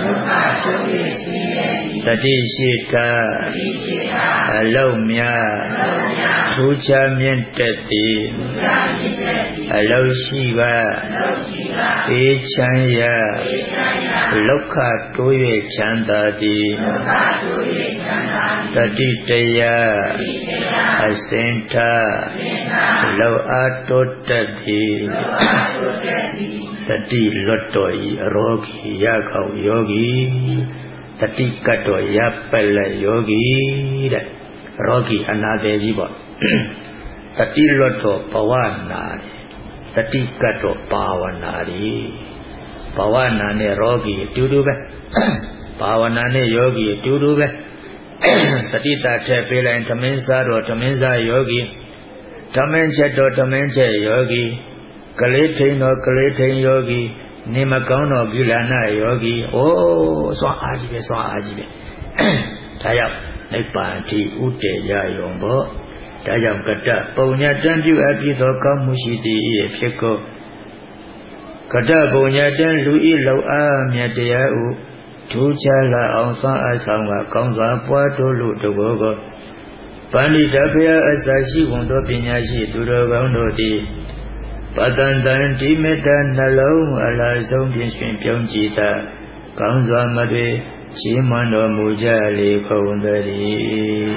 တတိရှိတာအလုံးများထူးခြားမြင့်တက်သည်အလုံးရှိကအေးချမ်းရလောကတိုး၍ချမ်းသာသည်တတိတရားအစင်ထာလောအားတိုးတက်သည်တတိလွတ်တော်ဤအရောဂီရခေါယောဂီတတိကတ်တော်ရပက်လက်ယောဂီတဲ့ရောဂီအနာသေးကြီးပေါ့တတိလွတ်တော်ဘဝနာတတိကတ်တော်ဘာဝနာရီဘဝနာနဲ့ရောဂီအတူတူပဲဘာဝနာနဲ့ယောဂီအတူတူပဲတတိတာထည့်ပေးလိုက်သမင်းစားတော်သမင်းစားယောဂီသမင်းချက်တော်သမင်းချက်ယောဂီကလေးထိန်တော်ကလေးထိန်ယောဂီနေမကောင်းတော်ကိလနာယောဂီအိုးစွာအားကြီးပဲစွာအားကြီးပဲဒါကြောင့်နိဗ္ဗာန်ထိဥတည်ရယုံပေါ့ဒါကြောင့်ကတ္တပုံညာတံပြုအပ်ပြီးသောကောင်းမှုရှိသည်၏ဖြစ်ကုန်ကတ္တပုံညာတံလူဤလောက်အားမြတ်တရားဥထူးခြားလာအောင်စွမ်းအားဆောင်ကကောင်းစွာပွားတိုးလို့တဘောကပဏိတဖယအစရှိဝန်တို့ပညာရှိသူတော်ကောင်းတို့သည်ပတန်တန်ဒီမေတ္တာနှလုံးအလားဆုံးဖြင့်ရှင်ပြုံးကြည်သာကောင်းစွာမတွေချီးမွမ်းတော်မူကြလေကုန်သတည်း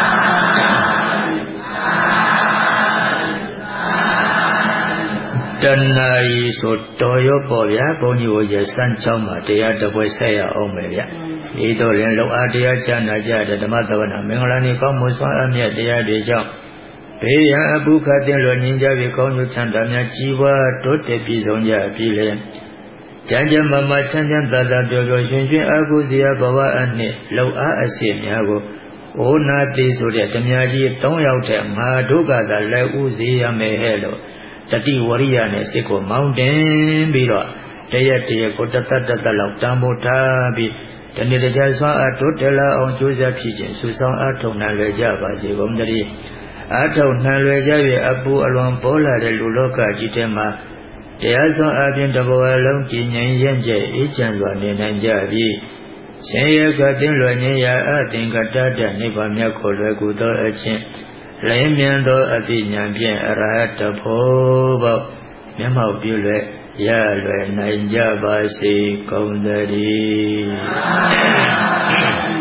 တဏှာဤဆိုတော်ရောပေါ့ဗျာဘုန်းကြီးကိုရစမ်းချောင်းမှာတရားတစ်ပွဲဆက်ရအောင်မယ်ဗျဒီတော့ရင်လောက်အားတရားချနာကြတဲ့ဓမ္မသဝနာမင်္ဂလာနေကောင်းမှုစွမ်းအမြတ်တရားတွေကြောင့်ဘေးရန်အပုခတ်တင်လွန်ငြိမ်းကြပြီးကောင်းကျိုးချမ်းသာများကြီးပွားတိုးတက်ပြည်စုံကြပြီးလေကျမ်းကျမ်းမာမာချမ်းချမ်းသာသာပျော်ပျော်ရွှင်ရွှင်အားကိုးစရာဘဝအနှစ်လောက်အားအစီများကိုဩနာတိဆိုတဲ့ဓမြကြီး3ယောက်ထဲငါတို့ကသာလက်ဥစေရမယ်ဟဲ့လို့တတိဝရိယနဲ့စိတ်ကိုမောင်းတင်ပြီးတော့တရက်ကိုတသက်လောက်တန်ဖိုးထားပြီးဒီနေ့တရားစွာအတိုးတလာအောင်ကြိုးစားဖြစ်ခြင်းစုဆောင်အထောက်နှံလွယ်ကြပါစေကုန်သတည်းအထောက်နှံလွယ်ကြ၍အပူအလွန်ပေါ်လာတဲ့လူလောကကြီးထဲမှာတရားစွာအပြင်တဘောအလုံးကြည်ငြိမ်ရဲ့ကျအေးချမ်းစွာနေနိုင်ကြပြီးဆင်းရဲကတင်းလွယ်ခြင်းရာအသင်္ကတတနိဗ္ဗာန်မြတ်ကိုလွယ်ကူသောအခြင်းလင်းမြန်သောအသိဉာဏ်ဖြင့်အရဟတဖို့ပေါမျက်မှောက်ပြုလွယ်ရလွယ်နိုင်ကြပါစေကုန်သတည်း